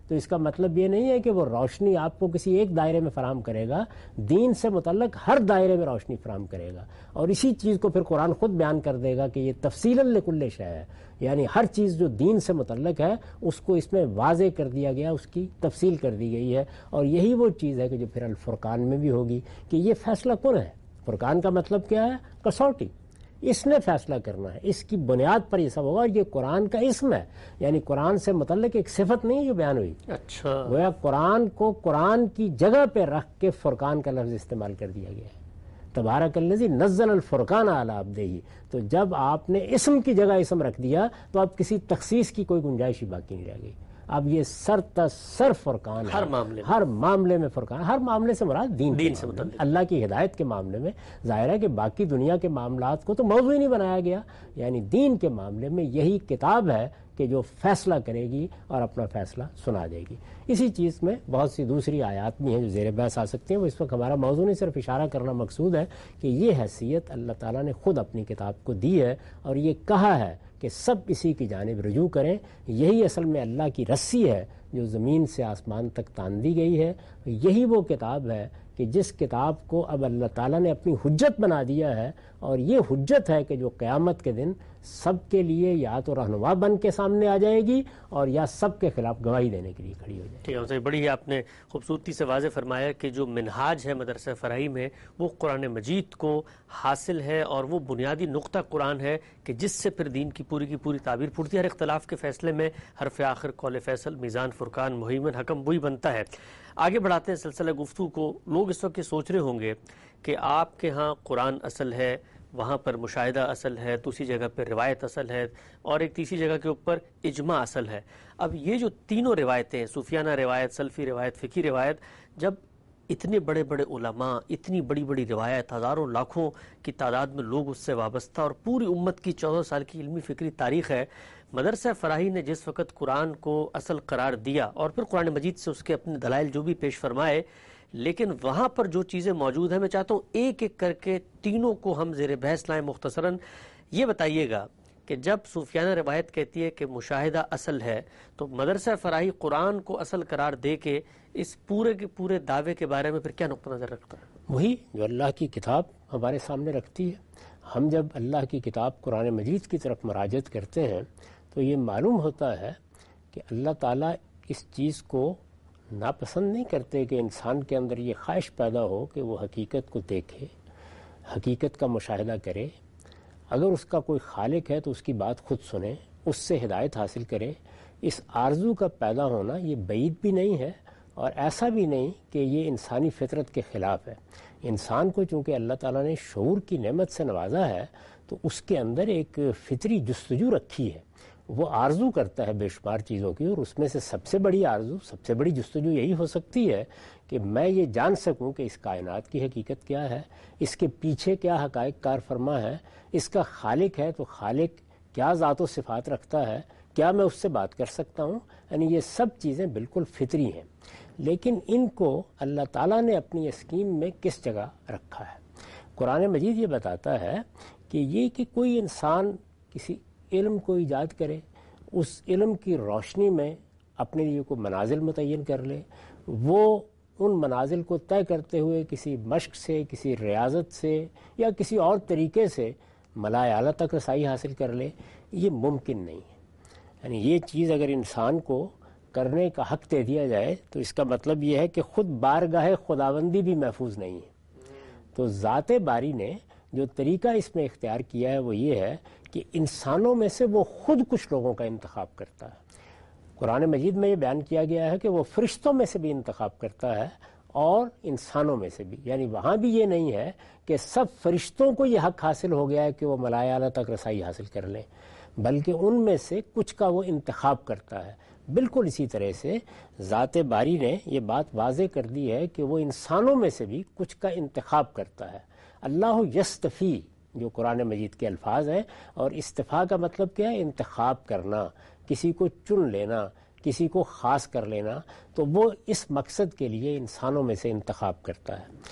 تو اس کا مطلب یہ نہیں ہے کہ وہ روشنی آپ کو کسی ایک دائرے میں فراہم کرے گا، دین سے متعلق ہر دائرے میں روشنی فراہم کرے گا، اور اسی چیز کو پھر قرآن خود بیان کر دے گا کہ یہ تفصیلاً لکل شے ہے، یعنی ہر چیز جو دین سے متعلق ہے اس کو اس میں واضح کر دیا گیا، اس کی تفصیل کر دی گئی ہے، اور یہی وہ چیز ہے کہ جو پھر الفرقان میں بھی ہوگی کہ یہ فیصلہ کن ہے۔ فرقان کا مطلب کیا ہے؟ کسوٹی، اس نے فیصلہ کرنا ہے، اس کی بنیاد پر یہ سب ہوگا، اور یہ قرآن کا اسم ہے، یعنی قرآن سے متعلق ایک صفت نہیں جو بیان ہوئی۔ اچھا، گویا قرآن کو قرآن کی جگہ پہ رکھ کے فرقان کا لفظ استعمال کر دیا گیا ہے۔ تبارک الذی نزل الفرقان علی عبدہ، تو جب آپ نے اسم کی جگہ اسم رکھ دیا تو اب کسی تخصیص کی کوئی گنجائش ہی باقی نہیں رہ گئی، اب یہ سر تسر فرقان ہے، ہر معاملے میں فرقان، ہر معاملے سے مراد دین سے متعلق، اللہ کی ہدایت کے معاملے میں۔ ظاہر ہے کہ باقی دنیا کے معاملات کو تو موضوع ہی نہیں بنایا گیا، یعنی دین کے معاملے میں یہی کتاب ہے کہ جو فیصلہ کرے گی اور اپنا فیصلہ سنا دے گی۔ اسی چیز میں بہت سی دوسری آیات بھی ہیں جو زیر بحث آ سکتی ہیں، وہ اس وقت ہمارا موضوع نہیں، صرف اشارہ کرنا مقصود ہے کہ یہ حیثیت اللہ تعالیٰ نے خود اپنی کتاب کو دی ہے، اور یہ کہا ہے کہ سب اسی کی جانب رجوع کریں۔ یہی اصل میں اللہ کی رسی ہے جو زمین سے آسمان تک تان دی گئی ہے، یہی وہ کتاب ہے کہ جس کتاب کو اب اللہ تعالیٰ نے اپنی حجت بنا دیا ہے، اور یہ حجت ہے کہ جو قیامت کے دن سب کے لیے یا تو رہنما بن کے سامنے آ جائے گی اور یا سب کے خلاف گواہی دینے کے لیے کھڑی ہو جائے گی۔ ٹھیک ہے، بڑی آپ نے خوبصورتی سے واضح فرمایا کہ جو منہاج ہے مدرسہ فراہی میں وہ قرآن مجید کو حاصل ہے، اور وہ بنیادی نقطہ قرآن ہے کہ جس سے پھر دین کی پوری تعبیر پھوٹتی ہے۔ ہر اختلاف کے فیصلے میں حرف آخر قول فیصل، میزان فرقان، مہیمن حکم وہی بنتا ہے۔ آگے بڑھاتے ہیں سلسلہ گفتگو کو۔ لوگ اس وقت یہ سوچ رہے ہوں گے کہ آپ کے ہاں قرآن اصل ہے، وہاں پر مشاہدہ اصل ہے، دوسری جگہ پہ روایت اصل ہے، اور ایک تیسری جگہ کے اوپر اجماع اصل ہے۔ اب یہ جو تینوں روایتیں، صوفیانہ روایت، سلفی روایت، فقہی روایت، جب اتنے بڑے بڑے علماء، اتنی بڑی بڑی روایت، ہزاروں لاکھوں کی تعداد میں لوگ اس سے وابستہ، اور پوری امت کی 14 سال کی علمی فکری تاریخ ہے، مدرسہ فراہی نے جس وقت قرآن کو اصل قرار دیا اور پھر قرآن مجید سے اس کے اپنے دلائل جو بھی پیش فرمائے، لیکن وہاں پر جو چیزیں موجود ہیں میں چاہتا ہوں ایک ایک کر کے تینوں کو ہم زیر بحث لائیں مختصراً۔ یہ بتائیے گا کہ جب صوفیانہ روایت کہتی ہے کہ مشاہدہ اصل ہے، تو مدرسہ فراہی قرآن کو اصل قرار دے کے اس پورے کے پورے دعوے کے بارے میں پھر کیا نقطہ نظر رکھتا ہے؟ وہی جو اللہ کی کتاب ہمارے سامنے رکھتی ہے۔ ہم جب اللہ کی کتاب قرآن مجید کی طرف مراجعت کرتے ہیں تو یہ معلوم ہوتا ہے کہ اللہ تعالیٰ اس چیز کو ناپسند نہیں کرتے کہ انسان کے اندر یہ خواہش پیدا ہو کہ وہ حقیقت کو دیکھے، حقیقت کا مشاہدہ کرے، اگر اس کا کوئی خالق ہے تو اس کی بات خود سنے، اس سے ہدایت حاصل کرے۔ اس آرزو کا پیدا ہونا یہ بعید بھی نہیں ہے، اور ایسا بھی نہیں کہ یہ انسانی فطرت کے خلاف ہے۔ انسان کو چونکہ اللہ تعالیٰ نے شعور کی نعمت سے نوازا ہے تو اس کے اندر ایک فطری جستجو رکھی ہے، وہ آرزو کرتا ہے بے شمار چیزوں کی، اور اس میں سے سب سے بڑی آرزو، سب سے بڑی جستجو یہی ہو سکتی ہے کہ میں یہ جان سکوں کہ اس کائنات کی حقیقت کیا ہے، اس کے پیچھے کیا حقائق کار فرما ہے، اس کا خالق ہے تو خالق کیا ذات و صفات رکھتا ہے، کیا میں اس سے بات کر سکتا ہوں۔ یعنی یہ سب چیزیں بالکل فطری ہیں، لیکن ان کو اللہ تعالیٰ نے اپنی اسکیم میں کس جگہ رکھا ہے؟ قرآن مجید یہ بتاتا ہے کہ یہ کہ کوئی انسان کسی علم کو ایجاد کرے، اس علم کی روشنی میں اپنے لیے کوئی منازل متعین کر لے، وہ ان منازل کو طے کرتے ہوئے کسی مشق سے، کسی ریاضت سے یا کسی اور طریقے سے ملائے اعلیٰ تک رسائی حاصل کر لے، یہ ممکن نہیں ہے۔ یعنی یہ چیز اگر انسان کو کرنے کا حق دے دیا جائے تو اس کا مطلب یہ ہے کہ خود بارگاہ خداوندی بھی محفوظ نہیں ہے۔ تو ذات باری نے جو طریقہ اس میں اختیار کیا ہے وہ یہ ہے کہ انسانوں میں سے وہ خود کچھ لوگوں کا انتخاب کرتا ہے۔ قرآن مجید میں یہ بیان کیا گیا ہے کہ وہ فرشتوں میں سے بھی انتخاب کرتا ہے اور انسانوں میں سے بھی، یعنی وہاں بھی یہ نہیں ہے کہ سب فرشتوں کو یہ حق حاصل ہو گیا ہے کہ وہ ملائے اعلیٰ تک رسائی حاصل کر لیں، بلکہ ان میں سے کچھ کا وہ انتخاب کرتا ہے۔ بالکل اسی طرح سے ذات باری نے یہ بات واضح کر دی ہے کہ وہ انسانوں میں سے بھی کچھ کا انتخاب کرتا ہے۔ اللہ یستفی جو قرآن مجید کے الفاظ ہیں، اور استفاء کا مطلب کیا ہے؟ انتخاب کرنا، کسی کو چن لینا، کسی کو خاص کر لینا، تو وہ اس مقصد کے لیے انسانوں میں سے انتخاب کرتا ہے۔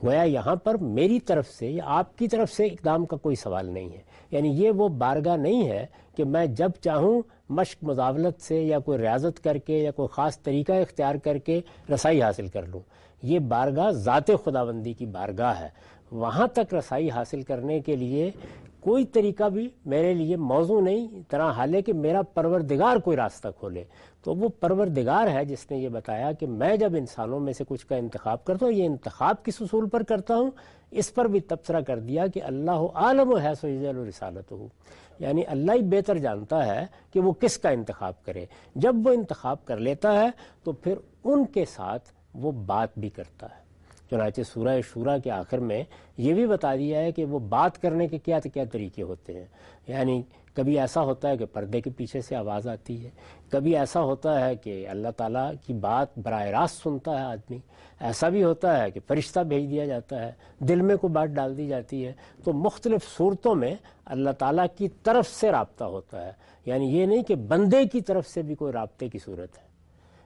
گویا یہاں پر میری طرف سے یا آپ کی طرف سے اقدام کا کوئی سوال نہیں ہے. یعنی یہ وہ بارگاہ نہیں ہے کہ میں جب چاہوں مشق مزاولت سے یا کوئی ریاضت کر کے یا کوئی خاص طریقہ اختیار کر کے رسائی حاصل کر لوں. یہ بارگاہ ذات خداوندی کی بارگاہ ہے. وہاں تک رسائی حاصل کرنے کے لیے کوئی طریقہ بھی میرے لیے موزوں نہیں، طرح حال ہے کہ میرا پروردگار کوئی راستہ کھولے. تو وہ پروردگار ہے جس نے یہ بتایا کہ میں جب انسانوں میں سے کچھ کا انتخاب کرتا ہوں، یہ انتخاب کس اصول پر کرتا ہوں. اس پر بھی تبصرہ کر دیا کہ اللہ عالم ہے سو یجعل رسالتہ، یعنی اللہ ہی بہتر جانتا ہے کہ وہ کس کا انتخاب کرے. جب وہ انتخاب کر لیتا ہے تو پھر ان کے ساتھ وہ بات بھی کرتا ہے. چنانچہ سورہ شورا کے آخر میں یہ بھی بتا دیا ہے کہ وہ بات کرنے کے کیا طریقے ہوتے ہیں. یعنی کبھی ایسا ہوتا ہے کہ پردے کے پیچھے سے آواز آتی ہے، کبھی ایسا ہوتا ہے کہ اللہ تعالیٰ کی بات براہ راست سنتا ہے آدمی، ایسا بھی ہوتا ہے کہ فرشتہ بھیج دیا جاتا ہے، دل میں کوئی بات ڈال دی جاتی ہے. تو مختلف صورتوں میں اللہ تعالیٰ کی طرف سے رابطہ ہوتا ہے. یعنی یہ نہیں کہ بندے کی طرف سے بھی کوئی رابطے کی صورت ہے.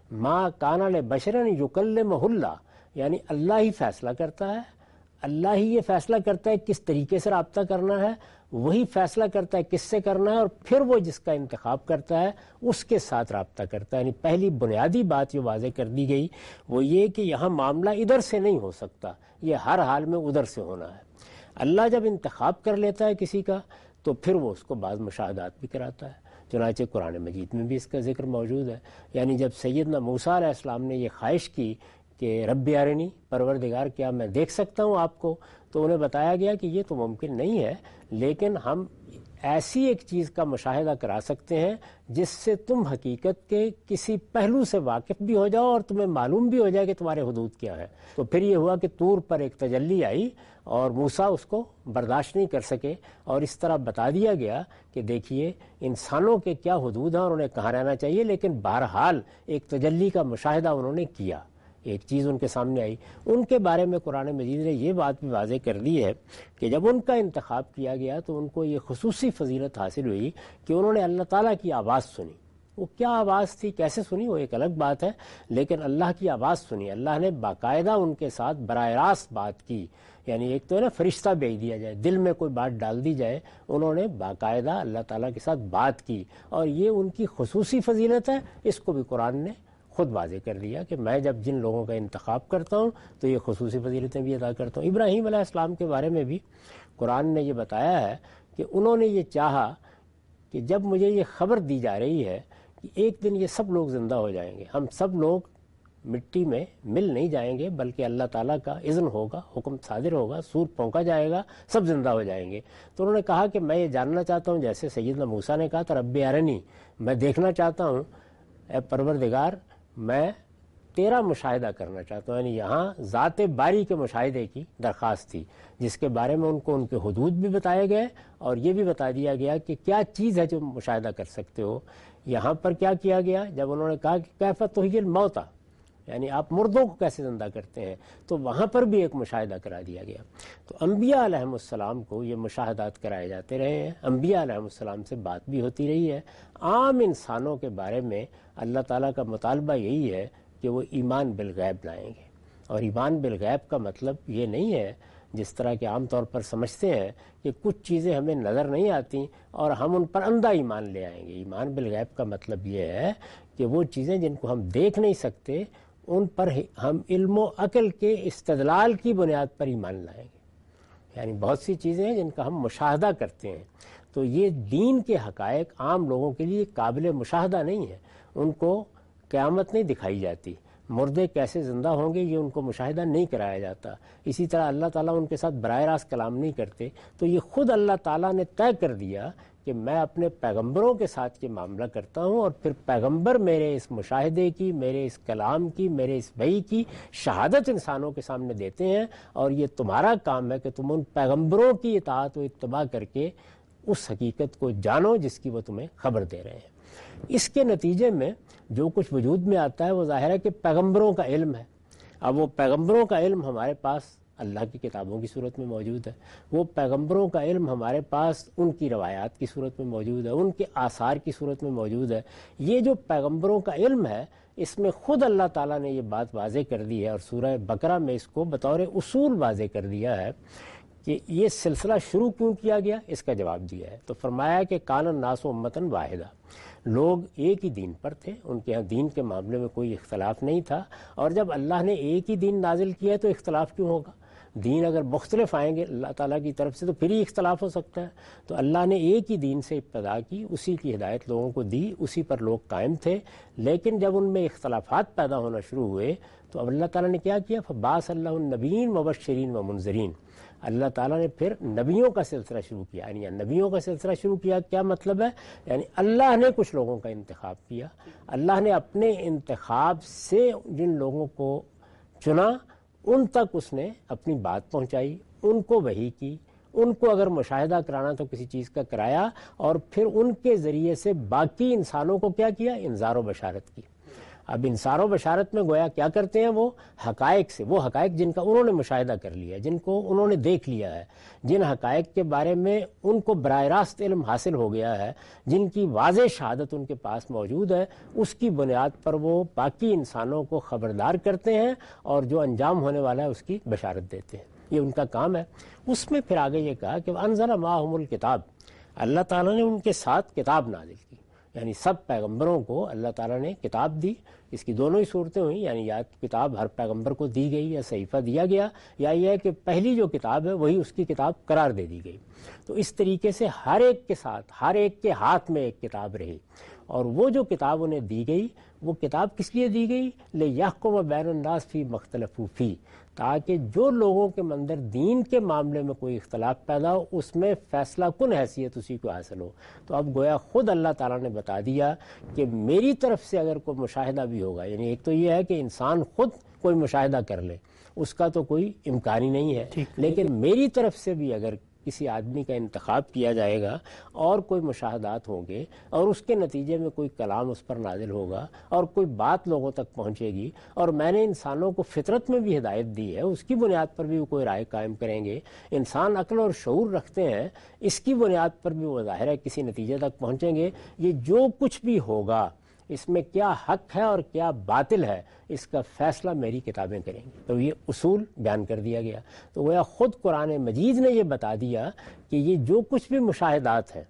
ما کان لبشر یکلمہ اللہ، یعنی اللہ ہی فیصلہ کرتا ہے، اللہ ہی یہ فیصلہ کرتا ہے کس طریقے سے رابطہ کرنا ہے، وہی فیصلہ کرتا ہے کس سے کرنا ہے، اور پھر وہ جس کا انتخاب کرتا ہے اس کے ساتھ رابطہ کرتا ہے. یعنی پہلی بنیادی بات یہ واضح کر دی گئی وہ یہ کہ یہاں معاملہ ادھر سے نہیں ہو سکتا، یہ ہر حال میں ادھر سے ہونا ہے. اللہ جب انتخاب کر لیتا ہے کسی کا تو پھر وہ اس کو بعض مشاہدات بھی کراتا ہے. چنانچہ قرآن مجید میں بھی اس کا ذکر موجود ہے. یعنی جب سیدنا موسیٰ علیہ السلام نے یہ خواہش کی کہ رب ارنی، پروردگار کیا میں دیکھ سکتا ہوں آپ کو، تو انہیں بتایا گیا کہ یہ تو ممکن نہیں ہے، لیکن ہم ایسی ایک چیز کا مشاہدہ کرا سکتے ہیں جس سے تم حقیقت کے کسی پہلو سے واقف بھی ہو جاؤ اور تمہیں معلوم بھی ہو جائے کہ تمہارے حدود کیا ہے. تو پھر یہ ہوا کہ طور پر ایک تجلی آئی اور موسیٰ اس کو برداشت نہیں کر سکے، اور اس طرح بتا دیا گیا کہ دیکھیے انسانوں کے کیا حدود ہیں اور انہیں کہاں رہنا چاہیے. لیکن بہرحال ایک تجلی کا مشاہدہ انہوں نے کیا، ایک چیز ان کے سامنے آئی. ان کے بارے میں قرآن مجید نے یہ بات بھی واضح کر دی ہے کہ جب ان کا انتخاب کیا گیا تو ان کو یہ خصوصی فضیلت حاصل ہوئی کہ انہوں نے اللہ تعالیٰ کی آواز سنی. وہ کیا آواز تھی، کیسے سنی، وہ ایک الگ بات ہے، لیکن اللہ کی آواز سنی. اللہ نے باقاعدہ ان کے ساتھ براہ راست بات کی. یعنی ایک تو ہے نا فرشتہ بھیج دیا جائے، دل میں کوئی بات ڈال دی جائے، انہوں نے باقاعدہ اللہ تعالیٰ کے ساتھ بات کی، اور یہ ان کی خصوصی فضیلت ہے. اس کو بھی قرآن نے خود واضح کر دیا کہ میں جب جن لوگوں کا انتخاب کرتا ہوں تو یہ خصوصی فضیلتیں بھی ادا کرتا ہوں. ابراہیم علیہ السلام کے بارے میں بھی قرآن نے یہ بتایا ہے کہ انہوں نے یہ چاہا کہ جب مجھے یہ خبر دی جا رہی ہے کہ ایک دن یہ سب لوگ زندہ ہو جائیں گے، ہم سب لوگ مٹی میں مل نہیں جائیں گے بلکہ اللہ تعالیٰ کا اذن ہوگا، حکم صادر ہوگا، سور پھونکا جائے گا، سب زندہ ہو جائیں گے. تو انہوں نے کہا کہ میں یہ جاننا چاہتا ہوں، جیسے سیدنا موسیٰ نے کہا تھا رب ارنی، میں دیکھنا چاہتا ہوں اے پروردگار، میں تیرا مشاہدہ کرنا چاہتا ہوں. یعنی یہاں ذات باری کے مشاہدے کی درخواست تھی، جس کے بارے میں ان کے حدود بھی بتائے گئے اور یہ بھی بتا دیا گیا کہ کیا چیز ہے جو مشاہدہ کر سکتے ہو. یہاں پر کیا کیا گیا، جب انہوں نے کہا کہ کیف تحیی الموتیٰ، یعنی آپ مردوں کو کیسے زندہ کرتے ہیں، تو وہاں پر بھی ایک مشاہدہ کرا دیا گیا. تو انبیاء علیہم السلام کو یہ مشاہدات کرائے جاتے رہے ہیں، انبیاء علیہم السلام سے بات بھی ہوتی رہی ہے. عام انسانوں کے بارے میں اللہ تعالیٰ کا مطالبہ یہی ہے کہ وہ ایمان بالغیب لائیں گے. اور ایمان بالغیب کا مطلب یہ نہیں ہے جس طرح کہ عام طور پر سمجھتے ہیں کہ کچھ چیزیں ہمیں نظر نہیں آتی اور ہم ان پر اندھا ایمان لے آئیں گے. ایمان بالغیب کا مطلب یہ ہے کہ وہ چیزیں جن کو ہم دیکھ نہیں سکتے ان پر ہم علم و عقل کے استدلال کی بنیاد پر ایمان لائیں گے. یعنی بہت سی چیزیں ہیں جن کا ہم مشاہدہ کرتے ہیں، تو یہ دین کے حقائق عام لوگوں کے لیے قابل مشاہدہ نہیں ہے. ان کو قیامت نہیں دکھائی جاتی، مردے کیسے زندہ ہوں گے یہ ان کو مشاہدہ نہیں کرایا جاتا. اسی طرح اللہ تعالیٰ ان کے ساتھ براہ راست کلام نہیں کرتے. تو یہ خود اللہ تعالیٰ نے طے کر دیا کہ میں اپنے پیغمبروں کے ساتھ یہ معاملہ کرتا ہوں، اور پھر پیغمبر میرے اس مشاہدے کی، میرے اس کلام کی، میرے اس وحی کی شہادت انسانوں کے سامنے دیتے ہیں. اور یہ تمہارا کام ہے کہ تم ان پیغمبروں کی اطاعت و اتباع کر کے اس حقیقت کو جانو جس کی وہ تمہیں خبر دے رہے ہیں. اس کے نتیجے میں جو کچھ وجود میں آتا ہے وہ ظاہر ہے کہ پیغمبروں کا علم ہے. اب وہ پیغمبروں کا علم ہمارے پاس اللہ کی کتابوں کی صورت میں موجود ہے، وہ پیغمبروں کا علم ہمارے پاس ان کی روایات کی صورت میں موجود ہے، ان کے آثار کی صورت میں موجود ہے۔ یہ جو پیغمبروں کا علم ہے اس میں خود اللہ تعالیٰ نے یہ بات واضح کر دی ہے، اور سورہ بقرہ میں اس کو بطور اصول واضح کر دیا ہے کہ یہ سلسلہ شروع کیوں کیا گیا، اس کا جواب دیا ہے۔ تو فرمایا کہ کان الناس امۃ واحدہ، لوگ ایک ہی دین پر تھے، ان کے ہاں دین کے معاملے میں کوئی اختلاف نہیں تھا، اور جب اللہ نے ایک ہی دین نازل کیا ہے تو اختلاف کیوں ہوگا؟ دین اگر مختلف آئیں گے اللہ تعالیٰ کی طرف سے تو پھر ہی اختلاف ہو سکتا ہے۔ تو اللہ نے ایک ہی دین سے ابتدا کی، اسی کی ہدایت لوگوں کو دی، اسی پر لوگ قائم تھے، لیکن جب ان میں اختلافات پیدا ہونا شروع ہوئے تو اب اللہ تعالیٰ نے کیا کیا؟ فبعث اللہ النبیین مبشرین و منذرین، اللہ تعالیٰ نے پھر نبیوں کا سلسلہ شروع کیا۔ یعنی نبیوں کا سلسلہ شروع کیا کیا مطلب ہے؟ یعنی اللہ نے کچھ لوگوں کا انتخاب کیا، اللہ نے اپنے انتخاب سے جن لوگوں کو چنا ان تک اس نے اپنی بات پہنچائی، ان کو وحی کی، ان کو اگر مشاہدہ کرانا تو کسی چیز کا کرایا، اور پھر ان کے ذریعے سے باقی انسانوں کو کیا کیا؟ انذار و بشارت کی۔ اب انذار و بشارت میں گویا کیا کرتے ہیں؟ وہ حقائق سے، وہ حقائق جن کا انہوں نے مشاہدہ کر لیا، جن کو انہوں نے دیکھ لیا ہے، جن حقائق کے بارے میں ان کو براہ راست علم حاصل ہو گیا ہے، جن کی واضح شہادت ان کے پاس موجود ہے، اس کی بنیاد پر وہ باقی انسانوں کو خبردار کرتے ہیں اور جو انجام ہونے والا ہے اس کی بشارت دیتے ہیں۔ یہ ان کا کام ہے۔ اس میں پھر آگے یہ کہا کہ انزل معہم الکتاب، اللہ تعالیٰ نے ان کے ساتھ کتاب نازل کی، یعنی سب پیغمبروں کو اللہ تعالیٰ نے کتاب دی۔ اس کی دونوں ہی صورتیں ہوئیں، یعنی یا کتاب ہر پیغمبر کو دی گئی یا صحیفہ دیا گیا، یا یہ ہے کہ پہلی جو کتاب ہے وہی اس کی کتاب قرار دے دی گئی۔ تو اس طریقے سے ہر ایک کے ساتھ، ہر ایک کے ہاتھ میں ایک کتاب رہی، اور وہ جو کتاب انہیں دی گئی وہ کتاب کس لیے دی گئی؟ لِیَحْکُمَ بَیْنَ النَّاسِ فِی مَا اخْتَلَفُوا فِیہ، تاکہ جو لوگوں کے اندر دین کے معاملے میں کوئی اختلاف پیدا ہو اس میں فیصلہ کن حیثیت اسی کو حاصل ہو۔ تو اب گویا خود اللہ تعالیٰ نے بتا دیا کہ میری طرف سے اگر کوئی مشاہدہ بھی ہوگا، یعنی ایک تو یہ ہے کہ انسان خود کوئی مشاہدہ کر لے، اس کا تو کوئی امکان ہی نہیں ہے، لیکن میری طرف سے بھی اگر کسی آدمی کا انتخاب کیا جائے گا اور کوئی مشاہدات ہوں گے اور اس کے نتیجے میں کوئی کلام اس پر نازل ہوگا اور کوئی بات لوگوں تک پہنچے گی، اور میں نے انسانوں کو فطرت میں بھی ہدایت دی ہے، اس کی بنیاد پر بھی وہ کوئی رائے قائم کریں گے، انسان عقل اور شعور رکھتے ہیں، اس کی بنیاد پر بھی وہ ظاہر ہے کسی نتیجے تک پہنچیں گے۔ یہ جو کچھ بھی ہوگا اس میں کیا حق ہے اور کیا باطل ہے اس کا فیصلہ میری کتابیں کریں گی۔ تو یہ اصول بیان کر دیا گیا۔ تو وہ خود قرآن مجید نے یہ بتا دیا کہ یہ جو کچھ بھی مشاہدات ہیں،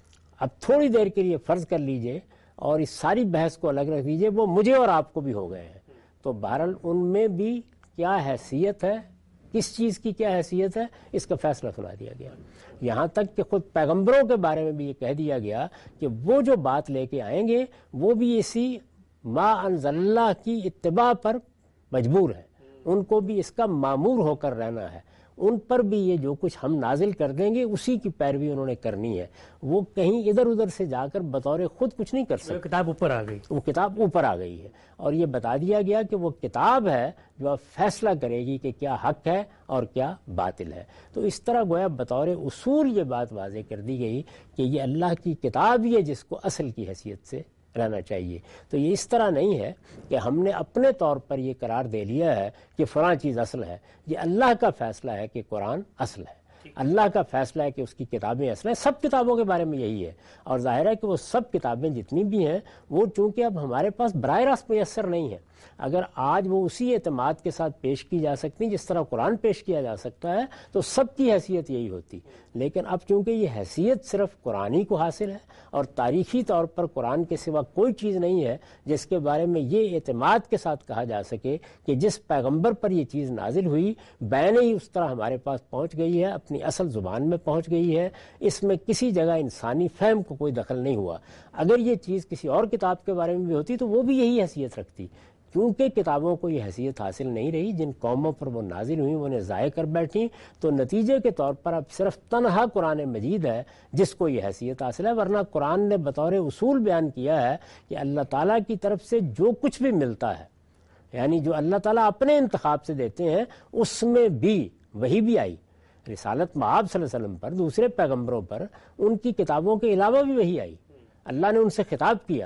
اب تھوڑی دیر کے لیے فرض کر لیجئے اور اس ساری بحث کو الگ رکھ دیجئے، وہ مجھے اور آپ کو بھی ہو گئے ہیں، تو بہرحال ان میں بھی کیا حیثیت ہے، کس چیز کی کیا حیثیت ہے، اس کا فیصلہ سنا دیا گیا۔ یہاں تک کہ خود پیغمبروں کے بارے میں بھی یہ کہہ دیا گیا کہ وہ جو بات لے کے آئیں گے وہ بھی اسی ما انزل اللہ کی اتباع پر مجبور ہے، ان کو بھی اس کا مامور ہو کر رہنا ہے، ان پر بھی یہ جو کچھ ہم نازل کر دیں گے اسی کی پیروی انہوں نے کرنی ہے، وہ کہیں ادھر ادھر سے جا کر بطور خود کچھ نہیں کر سکتے۔ کتاب اوپر آ گئی، وہ کتاب اوپر آ گئی ہے، اور یہ بتا دیا گیا کہ وہ کتاب ہے جو اب فیصلہ کرے گی کہ کیا حق ہے اور کیا باطل ہے۔ تو اس طرح گویا بطور اصول یہ بات واضح کر دی گئی کہ یہ اللہ کی کتاب ہی ہے جس کو اصل کی حیثیت سے رہنا چاہیے۔ تو یہ اس طرح نہیں ہے کہ ہم نے اپنے طور پر یہ قرار دے لیا ہے کہ فلاں چیز اصل ہے، یہ اللہ کا فیصلہ ہے کہ قرآن اصل ہے، اللہ کا فیصلہ ہے کہ اس کی کتابیں اصل ہیں۔ سب کتابوں کے بارے میں یہی ہے، اور ظاہر ہے کہ وہ سب کتابیں جتنی بھی ہیں وہ چونکہ اب ہمارے پاس براہ راست میسر نہیں ہیں، اگر آج وہ اسی اعتماد کے ساتھ پیش کی جا سکتی ہیں جس طرح قرآن پیش کیا جا سکتا ہے تو سب کی حیثیت یہی ہوتی، لیکن اب چونکہ یہ حیثیت صرف قرآن ہی کو حاصل ہے اور تاریخی طور پر قرآن کے سوا کوئی چیز نہیں ہے جس کے بارے میں یہ اعتماد کے ساتھ کہا جا سکے کہ جس پیغمبر پر یہ چیز نازل ہوئی بین ہی اس طرح ہمارے پاس پہنچ گئی ہے، اپنی اصل زبان میں پہنچ گئی ہے، اس میں کسی جگہ انسانی فہم کو کوئی دخل نہیں ہوا۔ اگر یہ چیز کسی اور کتاب کے بارے میں بھی ہوتی تو وہ بھی یہی حیثیت رکھتی، کیونکہ کتابوں کو یہ حیثیت حاصل نہیں رہی، جن قوموں پر وہ نازل ہوئیں وہ انہیں ضائع کر بیٹھیں، تو نتیجے کے طور پر اب صرف تنہا قرآن مجید ہے جس کو یہ حیثیت حاصل ہے، ورنہ قرآن نے بطور اصول بیان کیا ہے کہ اللہ تعالیٰ کی طرف سے جو کچھ بھی ملتا ہے، یعنی جو اللہ تعالیٰ اپنے انتخاب سے دیتے ہیں اس میں بھی وہی بھی آئی، رسالت مآب صلی اللہ علیہ وسلم پر، دوسرے پیغمبروں پر ان کی کتابوں کے علاوہ بھی وہی آئی، اللہ نے ان سے خطاب کیا،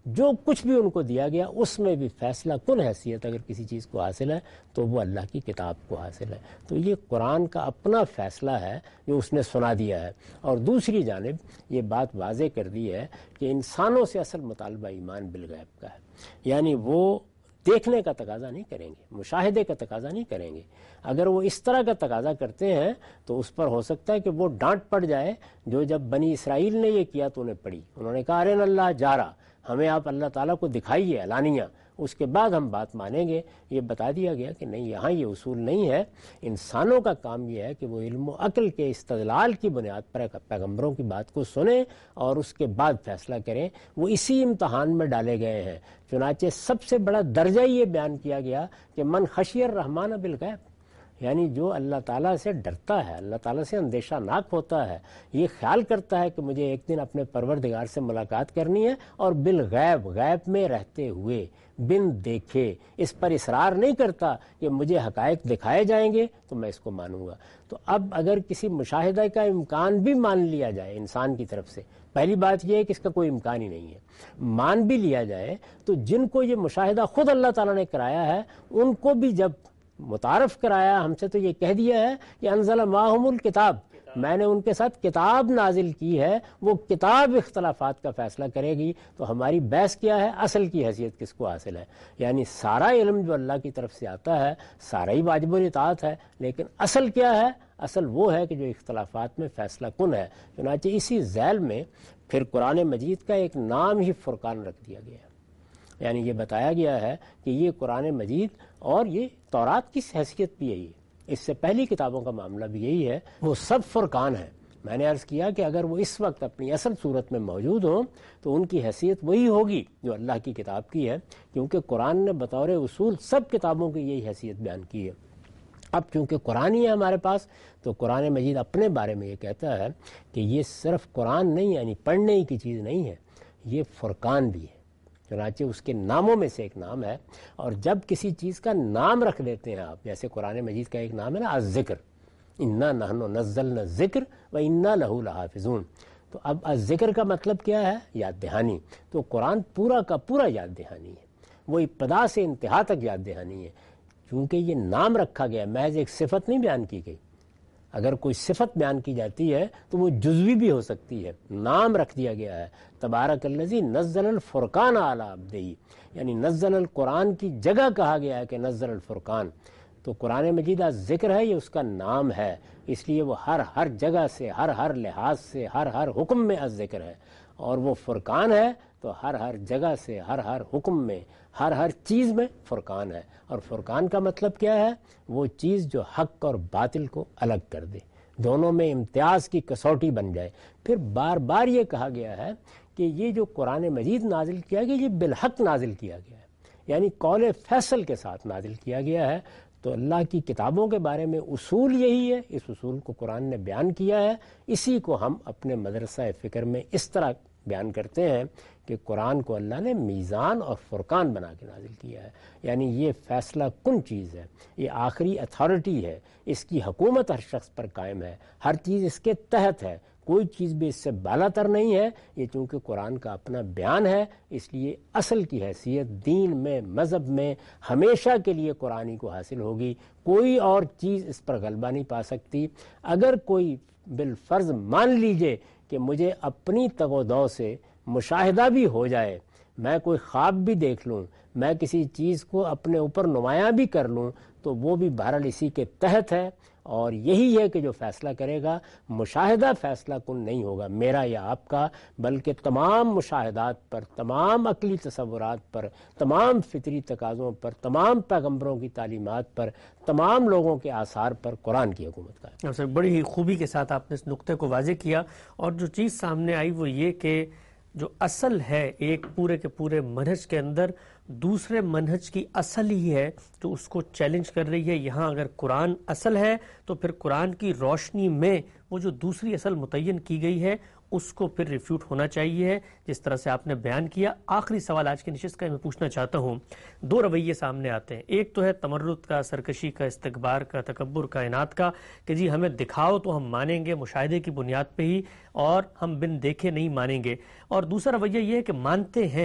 جو کچھ بھی ان کو دیا گیا اس میں بھی فیصلہ کن حیثیت اگر کسی چیز کو حاصل ہے تو وہ اللہ کی کتاب کو حاصل ہے. تو یہ قرآن کا اپنا فیصلہ ہے جو اس نے سنا دیا ہے. اور دوسری جانب یہ بات واضح کر دی ہے کہ انسانوں سے اصل مطالبہ ایمان بالغیب کا ہے. یعنی وہ دیکھنے کا تقاضا نہیں کریں گے, مشاہدے کا تقاضا نہیں کریں گے. اگر وہ اس طرح کا تقاضا کرتے ہیں تو اس پر ہو سکتا ہے کہ وہ ڈانٹ پڑ جائے جو جب بنی اسرائیل نے یہ کیا تو انہیں پڑی. انہوں نے کہا ارین اللہ جارا, ہمیں آپ اللہ تعالیٰ کو دکھائیے علانیہ, اس کے بعد ہم بات مانیں گے. یہ بتا دیا گیا کہ نہیں, یہاں یہ اصول نہیں ہے. انسانوں کا کام یہ ہے کہ وہ علم و عقل کے استدلال کی بنیاد پر پیغمبروں کی بات کو سنیں اور اس کے بعد فیصلہ کریں. وہ اسی امتحان میں ڈالے گئے ہیں. چنانچہ سب سے بڑا درجہ یہ بیان کیا گیا کہ من خشی الرحمن بالغیب, یعنی جو اللہ تعالیٰ سے ڈرتا ہے, اللہ تعالیٰ سے اندیشہ ناک ہوتا ہے, یہ خیال کرتا ہے کہ مجھے ایک دن اپنے پروردگار سے ملاقات کرنی ہے, اور بالغیب, غیب میں رہتے ہوئے, بن دیکھے, اس پر اصرار نہیں کرتا کہ مجھے حقائق دکھائے جائیں گے تو میں اس کو مانوں گا. تو اب اگر کسی مشاہدہ کا امکان بھی مان لیا جائے انسان کی طرف سے, پہلی بات یہ ہے کہ اس کا کوئی امکان ہی نہیں ہے, مان بھی لیا جائے تو جن کو یہ مشاہدہ خود اللہ تعالیٰ نے کرایا ہے ان کو بھی جب متعارف کرایا ہم سے تو یہ کہہ دیا ہے کہ انزل معہم الکتاب, میں نے ان کے ساتھ کتاب نازل کی ہے, وہ کتاب اختلافات کا فیصلہ کرے گی. تو ہماری بحث کیا ہے, اصل کی حیثیت کس کو حاصل ہے. یعنی سارا علم جو اللہ کی طرف سے آتا ہے سارا ہی واجب الاطاعت ہے, لیکن اصل کیا ہے, اصل وہ ہے کہ جو اختلافات میں فیصلہ کن ہے. چنانچہ اسی ذیل میں پھر قرآن مجید کا ایک نام ہی فرقان رکھ دیا گیا ہے. یعنی یہ بتایا گیا ہے کہ یہ قرآن مجید اور یہ تورات کی حیثیت بھی یہی ہے, اس سے پہلی کتابوں کا معاملہ بھی یہی ہے, وہ سب فرقان ہیں. میں نے عرض کیا کہ اگر وہ اس وقت اپنی اصل صورت میں موجود ہوں تو ان کی حیثیت وہی ہوگی جو اللہ کی کتاب کی ہے, کیونکہ قرآن نے بطور اصول سب کتابوں کی یہی حیثیت بیان کی ہے. اب چونکہ قرآن ہی ہے ہمارے پاس تو قرآن مجید اپنے بارے میں یہ کہتا ہے کہ یہ صرف قرآن نہیں, یعنی پڑھنے ہی کی چیز نہیں ہے, یہ فرقان بھی ہے. چنانچہ اس کے ناموں میں سے ایک نام ہے. اور جب کسی چیز کا نام رکھ دیتے ہیں آپ, جیسے قرآن مجید کا ایک نام ہے نا الذکر, انا نحن نزلنا الذکر و انا لہ لحافظون. تو اب الذکر کا مطلب کیا ہے, یاد دہانی. تو قرآن پورا کا پورا یاد دہانی ہے, وہ ابتدا سے انتہا تک یاد دہانی ہے. چونکہ یہ نام رکھا گیا, محض ایک صفت نہیں بیان کی گئی. اگر کوئی صفت بیان کی جاتی ہے تو وہ جزوی بھی ہو سکتی ہے, نام رکھ دیا گیا ہے. تبارک الذی نزل الفرقان علی عبدہ, یعنی نزل القرآن کی جگہ کہا گیا ہے کہ نزل الفرقان. تو قرآن مجید ذکر ہے, یہ اس کا نام ہے, اس لیے وہ ہر جگہ سے, ہر لحاظ سے, ہر حکم میں ذکر ہے. اور وہ فرقان ہے تو ہر جگہ سے, ہر حکم میں, ہر چیز میں فرقان ہے. اور فرقان کا مطلب کیا ہے, وہ چیز جو حق اور باطل کو الگ کر دے, دونوں میں امتیاز کی کسوٹی بن جائے. پھر بار بار یہ کہا گیا ہے کہ یہ جو قرآن مجید نازل کیا گیا یہ بالحق نازل کیا گیا ہے, یعنی قول فیصل کے ساتھ نازل کیا گیا ہے. تو اللہ کی کتابوں کے بارے میں اصول یہی ہے, اس اصول کو قرآن نے بیان کیا ہے. اسی کو ہم اپنے مدرسہ فکر میں اس طرح بیان کرتے ہیں کہ قرآن کو اللہ نے میزان اور فرقان بنا کے نازل کیا ہے. یعنی یہ فیصلہ کن چیز ہے, یہ آخری اتھارٹی ہے, اس کی حکومت ہر شخص پر قائم ہے, ہر چیز اس کے تحت ہے, کوئی چیز بھی اس سے بالا تر نہیں ہے. یہ چونکہ قرآن کا اپنا بیان ہے اس لیے اصل کی حیثیت دین میں, مذہب میں ہمیشہ کے لیے قرآن ہی کو حاصل ہوگی, کوئی اور چیز اس پر غلبہ نہیں پا سکتی. اگر کوئی بالفرض مان لیجئے کہ مجھے اپنی تگ و دو سے مشاہدہ بھی ہو جائے, میں کوئی خواب بھی دیکھ لوں, میں کسی چیز کو اپنے اوپر نمایاں بھی کر لوں, تو وہ بھی بہرحال اسی کے تحت ہے. اور یہی ہے کہ جو فیصلہ کرے گا, مشاہدہ فیصلہ کن نہیں ہوگا میرا یا آپ کا, بلکہ تمام مشاہدات پر, تمام عقلی تصورات پر, تمام فطری تقاضوں پر, تمام پیغمبروں کی تعلیمات پر, تمام لوگوں کے آثار پر قرآن کی حکومت کا ہے. بڑی ہی خوبی کے ساتھ آپ نے اس نقطے کو واضح کیا. اور جو چیز سامنے آئی وہ یہ کہ جو اصل ہے ایک پورے کے پورے منہج کے اندر, دوسرے منہج کی اصل ہی ہے جو اس کو چیلنج کر رہی ہے. یہاں اگر قرآن اصل ہے تو پھر قرآن کی روشنی میں وہ جو دوسری اصل متعین کی گئی ہے اس کو پھر ریفیوٹ ہونا چاہیے, جس طرح سے آپ نے بیان کیا. آخری سوال آج کی نشست کا میں پوچھنا چاہتا ہوں, دو رویے سامنے آتے ہیں. ایک تو ہے تمرد کا, سرکشی کا, استکبار کا, تکبر کا, اناد کا, کہ جی ہمیں دکھاؤ تو ہم مانیں گے مشاہدے کی بنیاد پہ ہی, اور ہم بن دیکھے نہیں مانیں گے. اور دوسرا رویہ یہ ہے کہ مانتے ہیں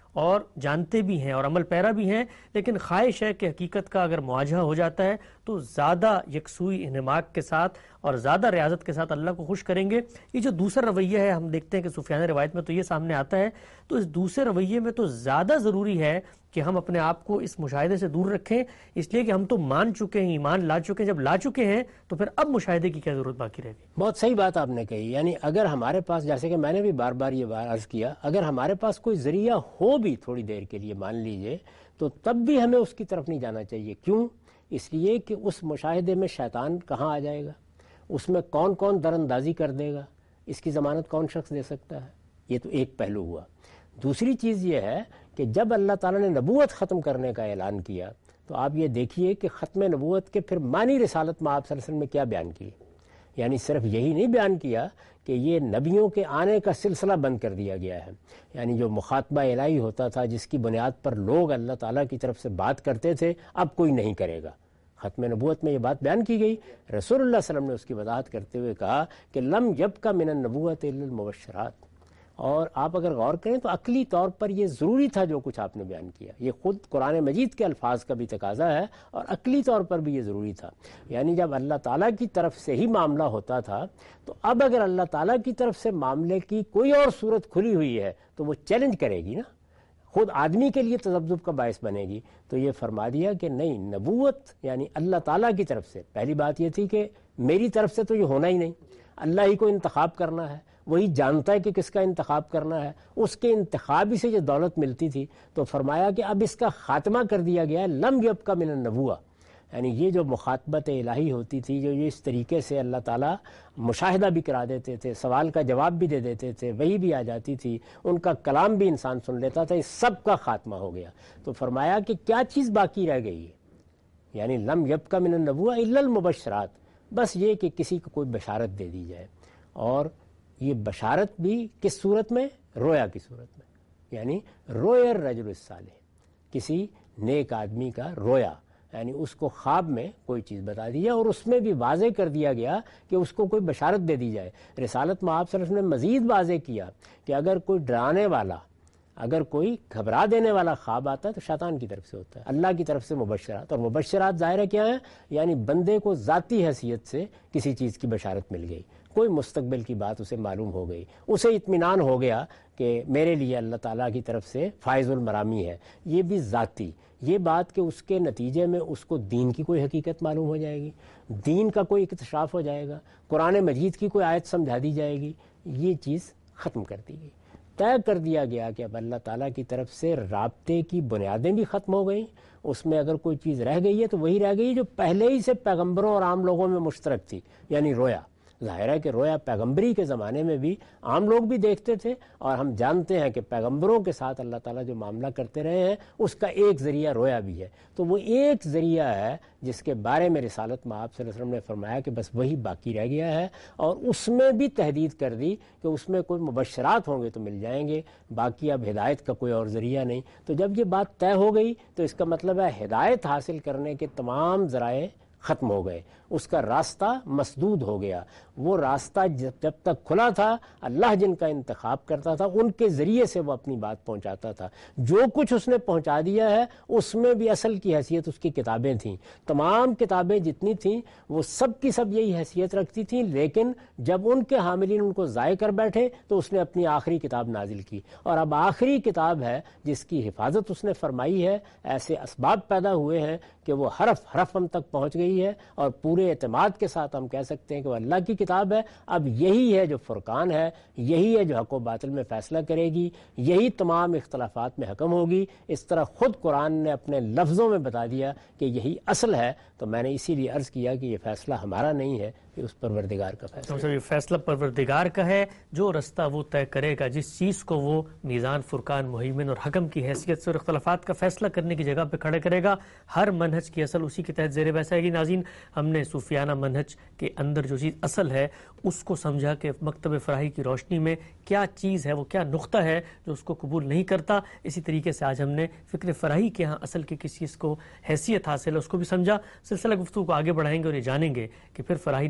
اور جانتے بھی ہیں اور عمل پیرا بھی ہیں، لیکن خواہش ہے کہ حقیقت کا اگر مواجہہ ہو جاتا ہے تو زیادہ یکسوئی انہماک کے ساتھ اور زیادہ ریاضت کے ساتھ اللہ کو خوش کریں گے۔ یہ جو دوسرا رویہ ہے، ہم دیکھتے ہیں کہ سفیان روایت میں تو یہ سامنے آتا ہے، تو اس دوسرے رویے میں تو زیادہ ضروری ہے کہ ہم اپنے آپ کو اس مشاہدے سے دور رکھیں، اس لیے کہ ہم تو مان چکے ہیں، ایمان لا چکے ہیں، جب لا چکے ہیں تو پھر اب مشاہدے کی کیا ضرورت باقی رہ گئی؟ بہت صحیح بات آپ نے کہی، یعنی اگر ہمارے پاس، جیسے کہ میں نے بھی بار بار یہ عرض کیا، اگر ہمارے پاس کوئی ذریعہ ہو بھی تھوڑی دیر کے لیے مان لیجئے، تو تب بھی ہمیں اس کی طرف نہیں جانا چاہیے۔ کیوں؟ اس لیے کہ اس مشاہدے میں شیطان کہاں آ جائے گا، اس میں کون کون در اندازی کر دے گا، اس کی ضمانت کون شخص دے سکتا ہے؟ یہ تو ایک پہلو ہوا۔ دوسری چیز یہ ہے کہ جب اللہ تعالیٰ نے نبوت ختم کرنے کا اعلان کیا تو آپ یہ دیکھیے کہ ختم نبوت کے پھر معنی رسالت میں آپ صلی اللہ علیہ وسلم نے کیا بیان کی، یعنی صرف یہی نہیں بیان کیا کہ یہ نبیوں کے آنے کا سلسلہ بند کر دیا گیا ہے، یعنی جو مخاطبہ الہی ہوتا تھا جس کی بنیاد پر لوگ اللہ تعالیٰ کی طرف سے بات کرتے تھے، اب کوئی نہیں کرے گا۔ ختم نبوت میں یہ بات بیان کی گئی، رسول اللہ صلی اللہ علیہ وسلم نے اس کی وضاحت کرتے ہوئے کہا کہ لم یبق من النبوۃ الا المبشرات۔ اور آپ اگر غور کریں تو عقلی طور پر یہ ضروری تھا جو کچھ آپ نے بیان کیا، یہ خود قرآن مجید کے الفاظ کا بھی تقاضا ہے اور عقلی طور پر بھی یہ ضروری تھا۔ یعنی جب اللہ تعالیٰ کی طرف سے ہی معاملہ ہوتا تھا تو اب اگر اللہ تعالیٰ کی طرف سے معاملے کی کوئی اور صورت کھلی ہوئی ہے تو وہ چیلنج کرے گی نا، خود آدمی کے لیے تذبذب کا باعث بنے گی۔ تو یہ فرما دیا کہ نہیں، نبوت یعنی اللہ تعالیٰ کی طرف سے، پہلی بات یہ تھی کہ میری طرف سے تو یہ ہونا ہی نہیں، اللہ ہی کو انتخاب کرنا ہے، وہی جانتا ہے کہ کس کا انتخاب کرنا ہے، اس کے انتخاب ہی سے یہ دولت ملتی تھی۔ تو فرمایا کہ اب اس کا خاتمہ کر دیا گیا ہے، لم یبق من النبوہ، یعنی یہ جو مخاطبت الہی ہوتی تھی، جو اس طریقے سے اللہ تعالیٰ مشاہدہ بھی کرا دیتے تھے، سوال کا جواب بھی دے دیتے تھے، وہی بھی آ جاتی تھی، ان کا کلام بھی انسان سن لیتا تھا، اس سب کا خاتمہ ہو گیا۔ تو فرمایا کہ کیا چیز باقی رہ گئی ہے، یعنی لم یبق من النبوہ الا المبشرات، بس یہ کہ کسی کو کوئی بشارت دے دی جائے، اور یہ بشارت بھی کس صورت میں؟ رویا کی صورت میں، یعنی رویا الرجل الصالح، کسی نیک آدمی کا رویا، یعنی اس کو خواب میں کوئی چیز بتا دی جائے اور اس میں بھی واضح کر دیا گیا کہ اس کو کوئی بشارت دے دی جائے۔ رسالت میں آپ صلی اللہ علیہ وسلم نے مزید واضح کیا کہ اگر کوئی ڈرانے والا، اگر کوئی گھبرا دینے والا خواب آتا ہے تو شیطان کی طرف سے ہوتا ہے، اللہ کی طرف سے مبشرات، اور مبشرات ظاہر کیا ہیں؟ یعنی بندے کو ذاتی حیثیت سے کسی چیز کی بشارت مل گئی، کوئی مستقبل کی بات اسے معلوم ہو گئی، اسے اطمینان ہو گیا کہ میرے لیے اللہ تعالیٰ کی طرف سے فائز المرامی ہے، یہ بھی ذاتی، یہ بات کہ اس کے نتیجے میں اس کو دین کی کوئی حقیقت معلوم ہو جائے گی، دین کا کوئی اکتشاف ہو جائے گا، قرآن مجید کی کوئی آیت سمجھا دی جائے گی، یہ چیز ختم کر دی گئی۔ طے کر دیا گیا کہ اب اللہ تعالیٰ کی طرف سے رابطے کی بنیادیں بھی ختم ہو گئیں، اس میں اگر کوئی چیز رہ گئی ہے تو وہی رہ گئی جو پہلے ہی سے پیغمبروں اور عام لوگوں میں مشترک تھی، یعنی رویا۔ ظاہر ہے کہ رویا پیغمبری کے زمانے میں بھی عام لوگ بھی دیکھتے تھے، اور ہم جانتے ہیں کہ پیغمبروں کے ساتھ اللہ تعالیٰ جو معاملہ کرتے رہے ہیں اس کا ایک ذریعہ رویا بھی ہے۔ تو وہ ایک ذریعہ ہے جس کے بارے میں رسالت میں آپ صلی اللہ علیہ وسلم نے فرمایا کہ بس وہی باقی رہ گیا ہے، اور اس میں بھی تحدید کر دی کہ اس میں کوئی مبشرات ہوں گے تو مل جائیں گے، باقی اب ہدایت کا کوئی اور ذریعہ نہیں۔ تو جب یہ بات طے ہو گئی تو اس کا مطلب ہے ہدایت حاصل کرنے کے تمام ذرائع ختم ہو گئے، اس کا راستہ مسدود ہو گیا۔ وہ راستہ جب تک کھلا تھا، اللہ جن کا انتخاب کرتا تھا ان کے ذریعے سے وہ اپنی بات پہنچاتا تھا۔ جو کچھ اس نے پہنچا دیا ہے اس میں بھی اصل کی حیثیت اس کی کتابیں تھیں، تمام کتابیں جتنی تھیں وہ سب کی سب یہی حیثیت رکھتی تھیں، لیکن جب ان کے حاملین ان کو ضائع کر بیٹھے تو اس نے اپنی آخری کتاب نازل کی، اور اب آخری کتاب ہے جس کی حفاظت اس نے فرمائی ہے۔ ایسے اسباب پیدا ہوئے ہیں کہ وہ حرف حرف ہم تک پہنچ گئی ہے، اور پورے اعتماد کے ساتھ ہم کہہ سکتے ہیں کہ وہ اللہ کی کتاب ہے۔ اب یہی ہے جو فرقان ہے، یہی ہے جو حق و باطل میں فیصلہ کرے گی، یہی تمام اختلافات میں حکم ہوگی۔ اس طرح خود قرآن نے اپنے لفظوں میں بتا دیا کہ یہی اصل ہے۔ تو میں نے اسی لیے عرض کیا کہ یہ فیصلہ ہمارا نہیں ہے، یہ اس پروردگار کا فیصلہ ہے۔ یہ فیصلہ پروردگار کا ہے، جو رستہ وہ طے کرے گا، جس چیز کو وہ میزان، فرقان، مہیمن اور حکم کی حیثیت سے اور اختلافات کا فیصلہ کرنے کی جگہ پہ کھڑے کرے گا، ہر منہج کی اصل اسی کے تحت زیر بحث آئے گی۔ ناظرین، ہم نے صوفیانہ منہج کے اندر جو چیز اصل ہے اس کو سمجھا کہ مکتب فراہی کی روشنی میں کیا چیز ہے، وہ کیا نقطہ ہے جو اس کو قبول نہیں کرتا۔ اسی طریقے سے آج ہم نے فکر فراہی کے ہاں اصل کی کس چیز کو حیثیت حاصل ہے اس کو بھی سمجھا۔ سلسلہ گفتگو کو آگے بڑھائیں گے اور یہ جانیں گے کہ پھر فراہی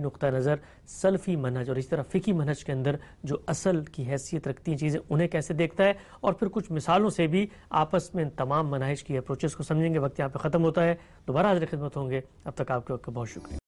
نقطہ نظر سلفی منہج اور اس طرح فقہی منہج کے اندر جو اصل کی حیثیت رکھتی ہیں چیزیں انہیں کیسے دیکھتا ہے، اور پھر کچھ مثالوں سے بھی آپس میں ان تمام مناہج کی اپروچز کو سمجھیں گے۔ وقت یہاں پہ ختم ہوتا ہے، دوبارہ حاضر خدمت ہوں گے، اب تک آپ کے وقت کا بہت شکریہ۔